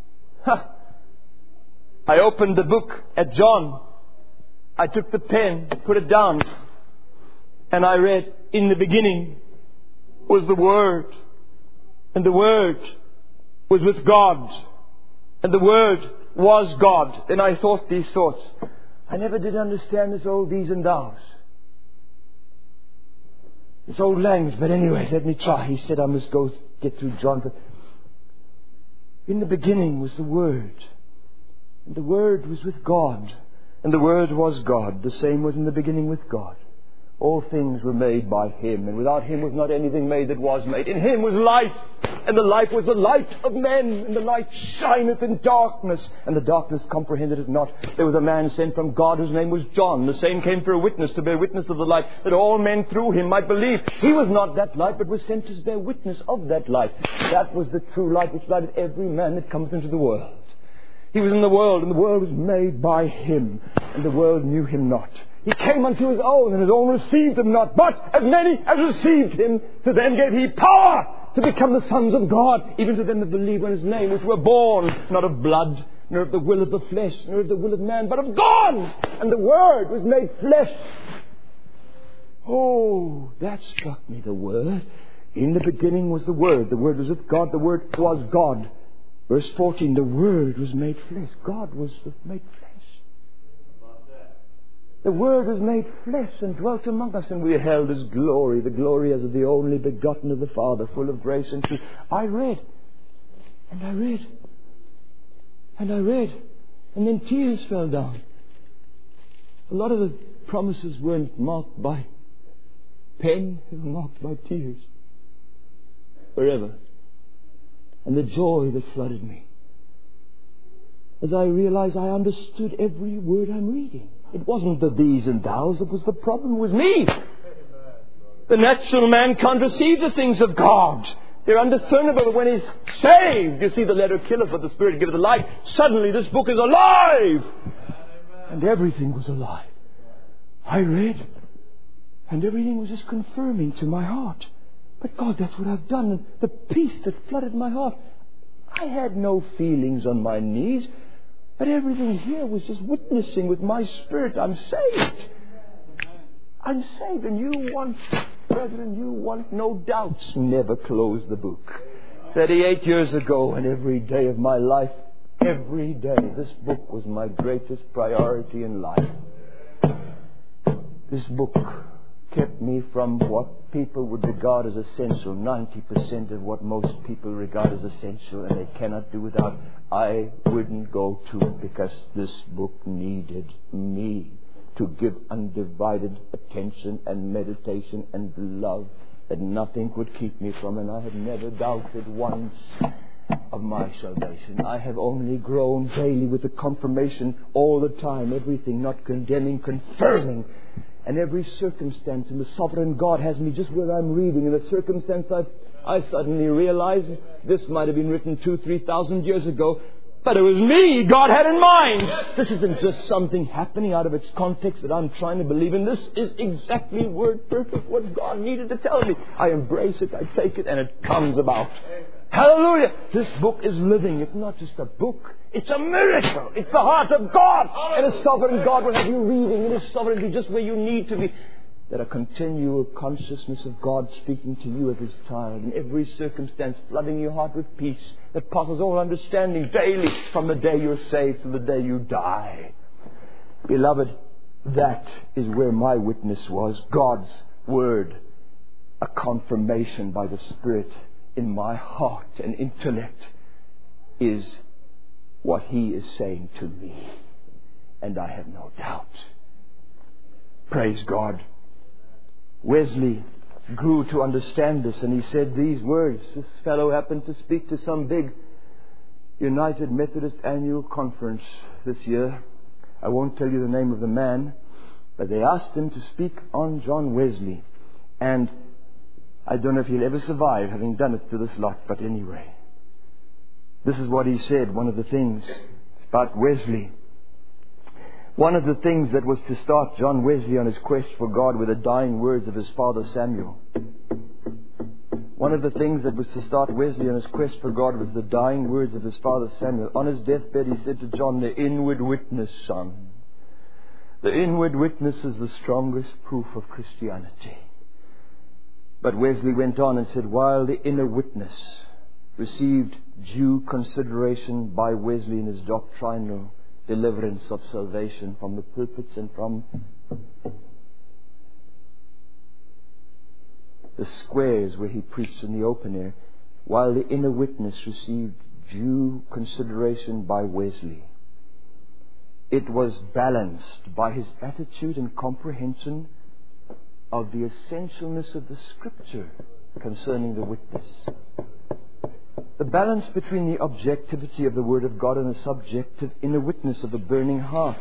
I opened the book at John. I took the pen, put it down. And I read, in the beginning was the Word. And the Word was with God. And the Word was God. Then I thought these thoughts. I never did understand this old these and thous. This old language. But anyway, let me try. He said I must go get through John. But in the beginning was the Word. And the Word was with God. And the Word was God. The same was in the beginning with God. All things were made by Him, and without Him was not anything made that was made. In Him was life, and the life was the light of men, and the light shineth in darkness, and the darkness comprehended it not. There was a man sent from God whose name was John. The same came for a witness, to bear witness of the light, that all men through him might believe. He was not that light, but was sent to bear witness of that light. That was the true light which lighted every man that cometh into the world. He was in the world, and the world was made by Him, and the world knew Him not. He came unto His own, and His own received Him not. But as many as received Him, to them gave He power to become the sons of God, even to them that believe on His name, which were born not of blood, nor of the will of the flesh, nor of the will of man, but of God. And the Word was made flesh. Oh, that struck me, the Word. In the beginning was the Word. The Word was with God. The Word was God. Verse 14, the Word was made flesh. God was made flesh. The Word was made flesh and dwelt among us, and we beheld His glory, the glory as of the only begotten of the Father, full of grace and truth. I read, and I read, and I read, and then tears fell down. A lot of the promises weren't marked by pen, they were marked by tears. Forever. And the joy that flooded me. As I realized I understood every word I'm reading. It wasn't the these and thous. It was the problem was me. The natural man can't receive the things of God. They're undiscernible. But when he's saved, you see, the letter killeth, but the Spirit giveth life. Suddenly this book is alive. And everything was alive. I read, and everything was just confirming to my heart. But God, that's what I've done. And the peace that flooded my heart. I had no feelings on my knees. But everything here was just witnessing with my spirit. I'm saved. I'm saved. And you want, brethren, you want no doubts. Never close the book. 38 years ago, and every day of my life, every day, this book was my greatest priority in life. This book kept me from what people would regard as essential, 90% of what most people regard as essential, and they cannot do without, I wouldn't go to it because this book needed me to give undivided attention and meditation and love that nothing could keep me from. And I have never doubted once of my salvation. I have only grown daily with the confirmation all the time, everything, not condemning, confirming. And every circumstance, and the sovereign God has me just where I'm reading. In the circumstance I suddenly realized this might have been written 2,000-3,000 years ago, but it was me God had in mind. This isn't just something happening out of its context that I'm trying to believe in. This is exactly word perfect what God needed to tell me. I embrace it, I take it, and it comes about. Hallelujah! This book is living. It's not just a book. It's a miracle. It's the heart of God. And a sovereign God will have you reading in His sovereignty just where you need to be. That a continual consciousness of God speaking to you as His child in every circumstance, flooding your heart with peace that passes all understanding daily from the day you're saved to the day you die. Beloved, that is where my witness was. God's Word, a confirmation by the Spirit in my heart and intellect, is what He is saying to me. And I have no doubt. Praise God. Wesley grew to understand this, and he said these words. This fellow happened to speak to some big United Methodist annual conference this year. I won't tell you the name of the man, but they asked him to speak on John Wesley. And I don't know if he'll ever survive having done it to this lot, but anyway. This is what he said, one of the things about Wesley. One of the things that was to start John Wesley on his quest for God were the dying words of his father Samuel. One of the things that was to start Wesley on his quest for God was the dying words of his father Samuel. On his deathbed he said to John, "The inward witness, son. The inward witness is the strongest proof of Christianity." But Wesley went on and said, while the inner witness received due consideration by Wesley in his doctrinal deliverance of salvation from the pulpits and from the squares where he preached in the open air, while the inner witness received due consideration by Wesley, it was balanced by his attitude and comprehension of the essentialness of the Scripture concerning the witness. The balance between the objectivity of the Word of God and the subjective inner witness of the burning heart.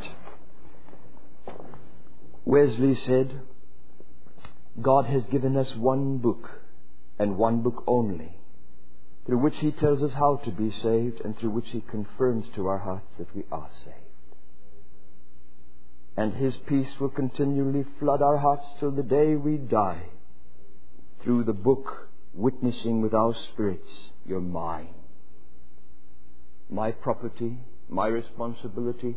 Wesley said, God has given us one book, and one book only, through which He tells us how to be saved, and through which He confirms to our hearts that we are saved. And His peace will continually flood our hearts till the day we die, through the book witnessing with our spirits, "You're mine. My property, my responsibility.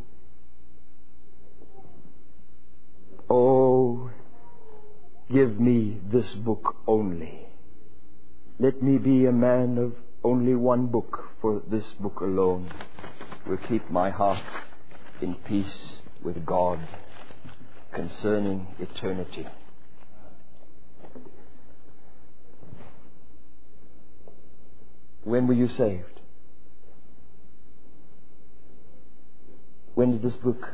Oh, give me this book only. Let me be a man of only one book, for this book alone will keep my heart in peace with God concerning eternity." When were you saved? When did this book?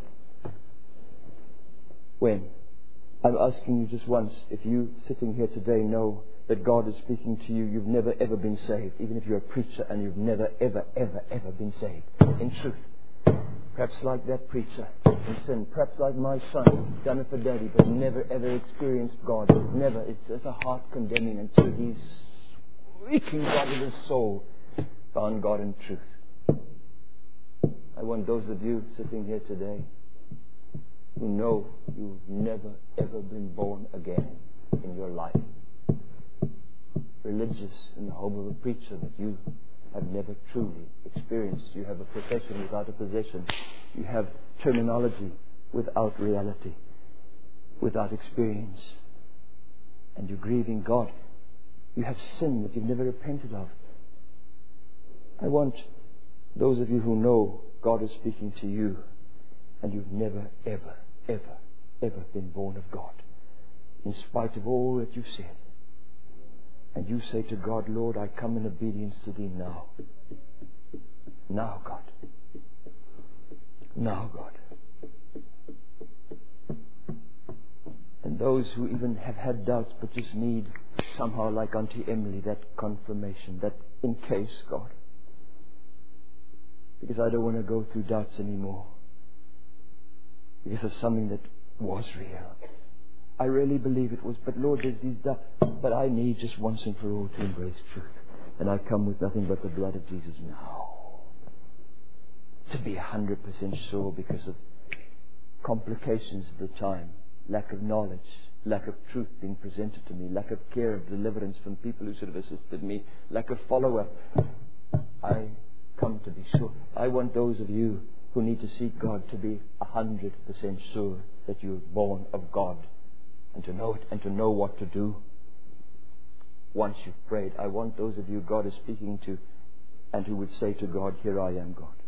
When? I'm asking you just once. If you sitting here today know that God is speaking to you, you've never ever been saved, even if you're a preacher and you've never ever ever ever been saved. In truth. Perhaps like that preacher in sin. Perhaps like my son, done it for daddy, but never ever experienced God. Never. It's a heart condemning until he's squeaking God in his soul, found God in truth. I want those of you sitting here today who know you've never ever been born again in your life. Religious in the home of a preacher, but you have never truly experienced. You have a profession without a possession. You have terminology without reality, without experience. And you're grieving God. You have sin that you've never repented of. I want those of you who know God is speaking to you and you've never, ever, ever, ever been born of God. in spite of all that you've said. And you say to God, Lord, I come in obedience to Thee now. Now, God. Now, God. And those who even have had doubts but just need somehow, like Auntie Emily, that confirmation, that in case, God. Because I don't want to go through doubts anymore. Because of something that was real. I really believe it was. But Lord, there's these doubts. But I need just once and for all to embrace truth. And I come with nothing but the blood of Jesus now. To be 100% sure because of complications of the time. Lack of knowledge. Lack of truth being presented to me. Lack of care, of deliverance from people who should have assisted me. Lack of follow-up. I come to be sure. I want those of you who need to seek God to be 100% sure that you're born of God. And to know it and to know what to do. Once you've prayed, I want those of you God is speaking to and who would say to God, here I am, God.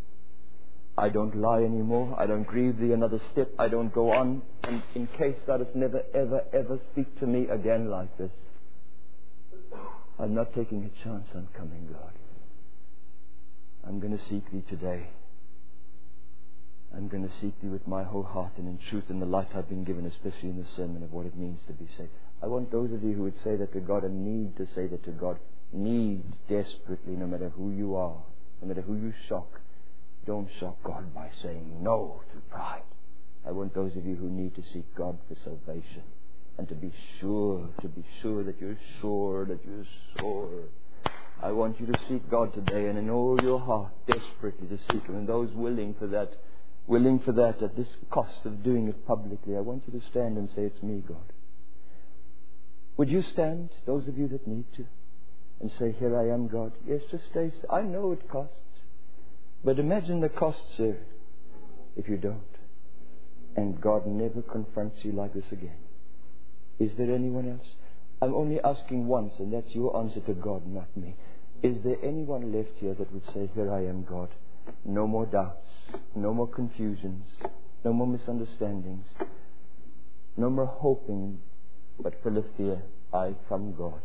I don't lie anymore. I don't grieve Thee another step. I don't go on. And in case Thou dost never, ever, ever speak to me again like this, I'm not taking a chance on coming, God. I'm going to seek Thee today. I'm going to seek Thee with my whole heart and in truth in the light I've been given, especially in the sermon of what it means to be saved. I want those of you who would say that to God and need to say that to God, need desperately, no matter who you are, no matter who you shock. Don't shock God by saying no through pride. I want those of you who need to seek God for salvation and to be sure that you're sure that you're sure. I want you to seek God today and in all your heart, desperately to seek Him. And those willing for that at this cost of doing it publicly, I want you to stand and say, it's me, God. Would you stand, those of you that need to, and say, here I am, God? Yes, just stay. I know it costs. But imagine the cost, sir, if you don't. And God never confronts you like this again. Is there anyone else? I'm only asking once, and that's your answer to God, not me. Is there anyone left here that would say, here I am, God? No more doubts, no more confusions, no more misunderstandings, no more hoping, but full of fear. I come, God.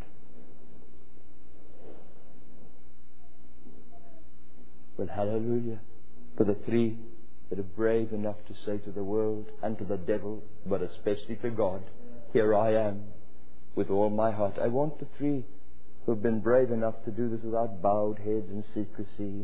Well, hallelujah. For the three that are brave enough to say to the world and to the devil, but especially to God, here I am with all my heart. I want the three who have been brave enough to do this without bowed heads and secrecy.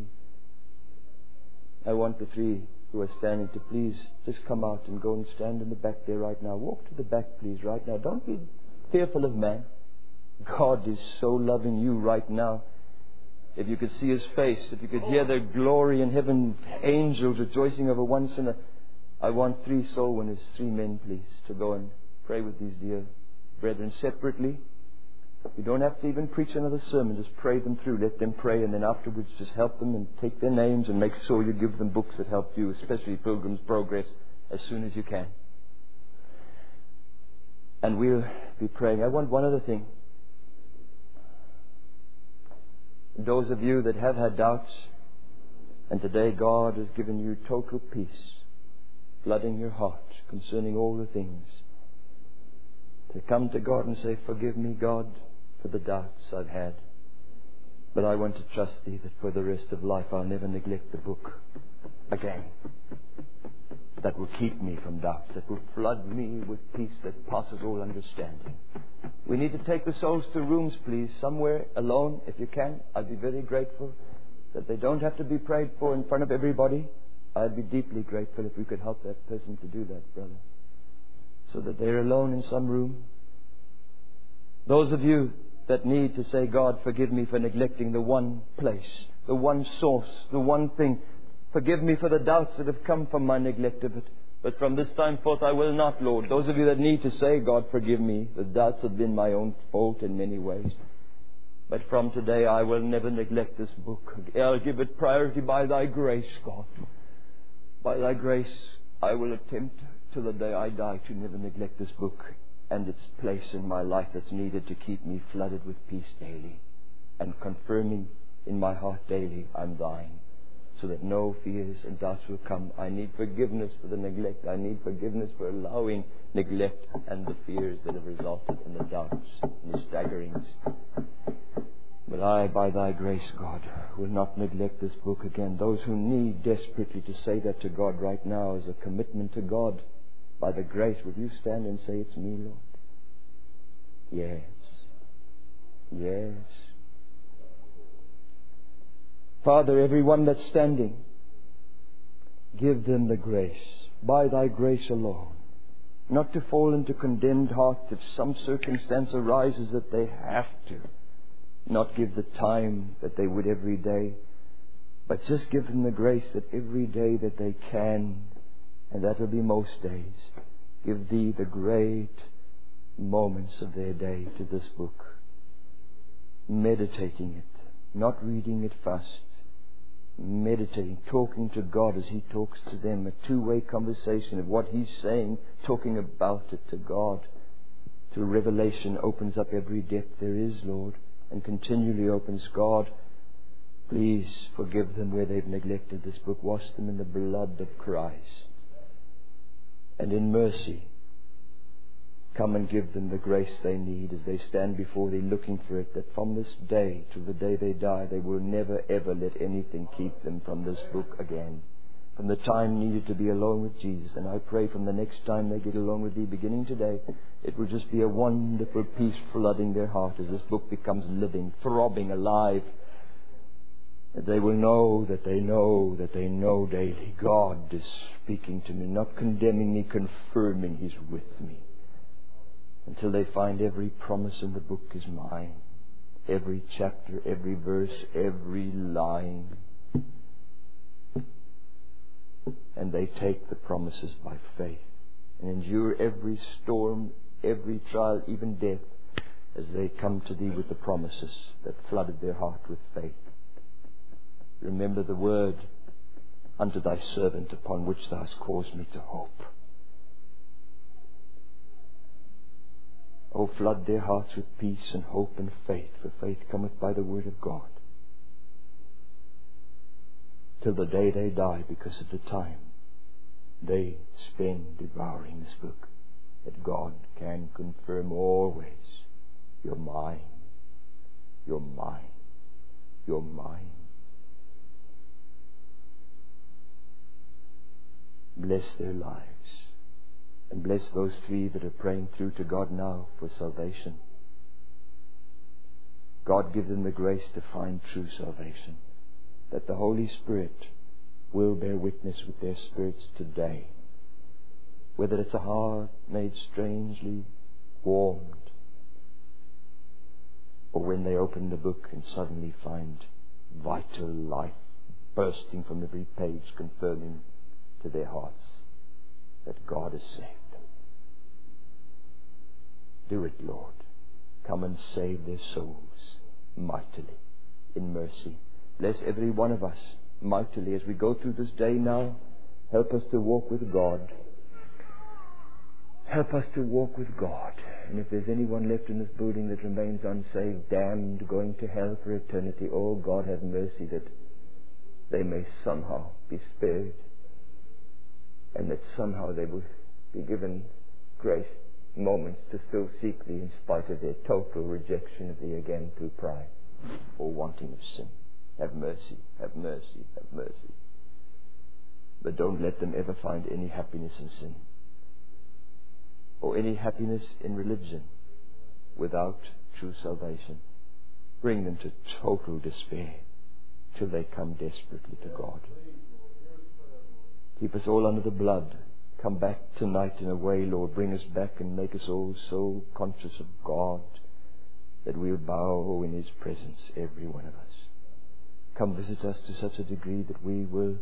I want the three who are standing to please just come out and go and stand in the back there right now. Walk to the back, please, right now. Don't be fearful of man. God is so loving you right now. If you could see His face, if you could hear the glory in heaven, angels rejoicing over one sinner. I want 3 soul winners, 3 men, please, to go and pray with these dear brethren separately. You don't have to even preach another sermon. Just pray them through. Let them pray, and then afterwards just help them and take their names and make sure you give them books that help you, especially Pilgrim's Progress, as soon as you can. And we'll be praying. I want one other thing. Those of you that have had doubts, and today God has given you total peace, flooding your heart concerning all the things, to come to God and say, forgive me, God, for the doubts I've had. But I want to trust Thee that for the rest of life I'll never neglect the book again. That will keep me from doubts, that will flood me with peace that passes all understanding. We need to take the souls to rooms, please, somewhere alone, if you can. I'd be very grateful that they don't have to be prayed for in front of everybody. I'd be deeply grateful if we could help that person to do that, brother. So that they're alone in some room. Those of you that need to say, God, forgive me for neglecting the one place, the one source, the one thing. Forgive me for the doubts that have come from my neglect of it. But from this time forth I will not, Lord. Those of you that need to say, God, forgive me. The doubts have been my own fault in many ways. But from today I will never neglect this book. I'll give it priority by Thy grace, God. By Thy grace I will attempt till the day I die to never neglect this book and its place in my life that's needed to keep me flooded with peace daily and confirming in my heart daily, I'm Thine. so that no fears and doubts will come. I need forgiveness for the neglect. I need forgiveness for allowing neglect and the fears that have resulted in the doubts and the staggerings. But I, by Thy grace, God, will not neglect this book again. Those who need desperately to say that to God right now as a commitment to God, by the grace, will you stand and say, it's me, Lord? Yes. Yes. Father, everyone that's standing, give them the grace, by Thy grace alone, not to fall into condemned hearts if some circumstance arises that they have to. Not give the time that they would every day, but just give them the grace that every day that they can, and that will be most days, give Thee the great moments of their day to this book, meditating it, not reading it fast, meditating, talking to God as He talks to them, a two-way conversation of what He's saying, talking about it to God. Through revelation opens up every depth there is, Lord, and continually opens. God, please forgive them where they've neglected this book. Wash them in the blood of Christ. And in mercy, come and give them the grace they need as they stand before Thee looking for it, that from this day till the day they die, they will never ever let anything keep them from this book again. From the time needed to be alone with Jesus. And I pray from the next time they get along with Thee, beginning today, it will just be a wonderful peace flooding their heart as this book becomes living, throbbing, alive. That they will know that they know that they know daily God is speaking to me, not condemning me, confirming He's with me. Until they find every promise in the book is mine. Every chapter, every verse, every line. And they take the promises by faith and endure every storm, every trial, even death, as they come to Thee with the promises that flooded their heart with faith. Remember the word unto Thy servant upon which Thou hast caused me to hope. Oh, flood their hearts with peace and hope and faith, for faith cometh by the word of God. Till the day they die, because of the time they spend devouring this book, that God can confirm always, you're mine, you're mine, you're mine. Bless their lives, and bless those three that are praying through to God now for salvation. God, give them the grace to find true salvation, that the Holy Spirit will bear witness with their spirits today, whether it's a heart made strangely warmed, or when they open the book and suddenly find vital life bursting from every page, confirming to their hearts that God has saved them. Do it, Lord. Come and save their souls mightily in mercy. Bless every one of us mightily as we go through this day now. Help us to walk with God. Help us to walk with God. And if there's anyone left in this building that remains unsaved, damned, going to hell for eternity, oh God, have mercy that they may somehow be spared, and that somehow they will be given grace, moments to still seek Thee in spite of their total rejection of Thee again through pride or wanting of sin. Have mercy, have mercy, have mercy. But don't let them ever find any happiness in sin, or any happiness in religion without true salvation. Bring them to total despair till they come desperately to God. Keep us all under the blood. Come back tonight in a way, Lord. Bring us back and make us all so conscious of God that we'll bow in His presence, every one of us. Come visit us to such a degree that we will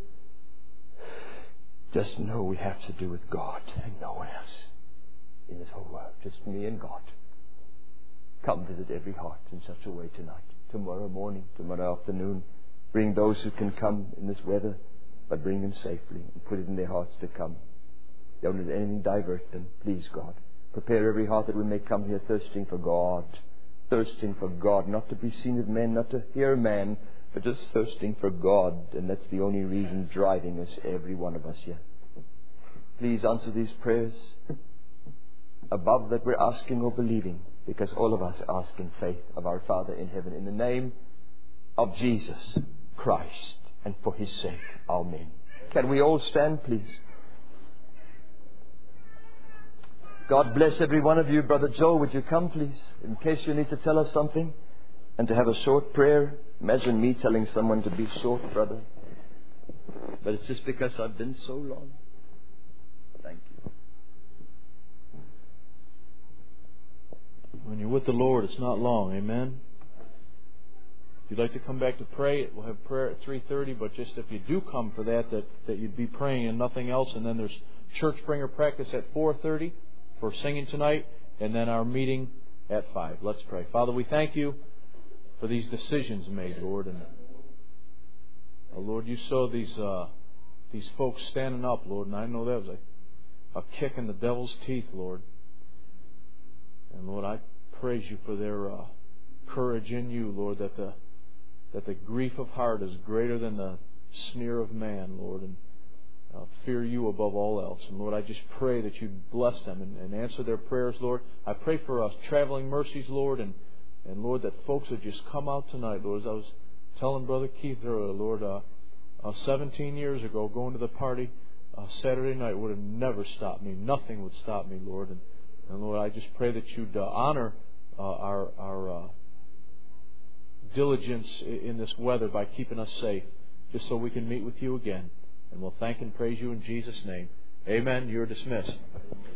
just know we have to do with God and no one else in this whole world. Just me and God. Come visit every heart in such a way tonight, tomorrow morning, tomorrow afternoon. Bring those who can come in this weather, but bring them safely and put it in their hearts to come. Don't let anything divert them, please, God. Prepare every heart that we may come here thirsting for God, not to be seen of men, not to hear man, We're just thirsting for God, and that's the only reason driving us, every one of us here. Please answer these prayers above that we're asking or believing, because all of us ask in faith of our Father in heaven, in the name of Jesus Christ, and for His sake. Amen. Can we all stand, please? God bless every one of you. Brother Joel, would you come, please, in case you need to tell us something, and to have a short prayer. Imagine me telling someone to be short, brother. But it's just because I've been so long. Thank you. When you're with the Lord, it's not long. Amen. If you'd like to come back to pray, we'll have prayer at 3:30. But just if you do come for that you'd be praying and nothing else. And then there's church bringer practice at 4:30 for singing tonight. And then our meeting at 5. Let's pray. Father, we thank You for these decisions made, Lord. And Lord, You saw these folks standing up, Lord. And I know that was a kick in the devil's teeth, Lord. And Lord, I praise You for their courage in You, Lord, that the grief of heart is greater than the sneer of man, Lord, and fear You above all else. And Lord, I just pray that You'd bless them and answer their prayers, Lord. I pray for us traveling mercies, Lord, and Lord, that folks would just come out tonight, Lord. As I was telling Brother Keith earlier, Lord, 17 years ago, going to the party Saturday night would have never stopped me. Nothing would stop me, Lord. And Lord, I just pray that You'd honor our diligence in this weather by keeping us safe, just so we can meet with You again. And we'll thank and praise You in Jesus' name. Amen. You're dismissed.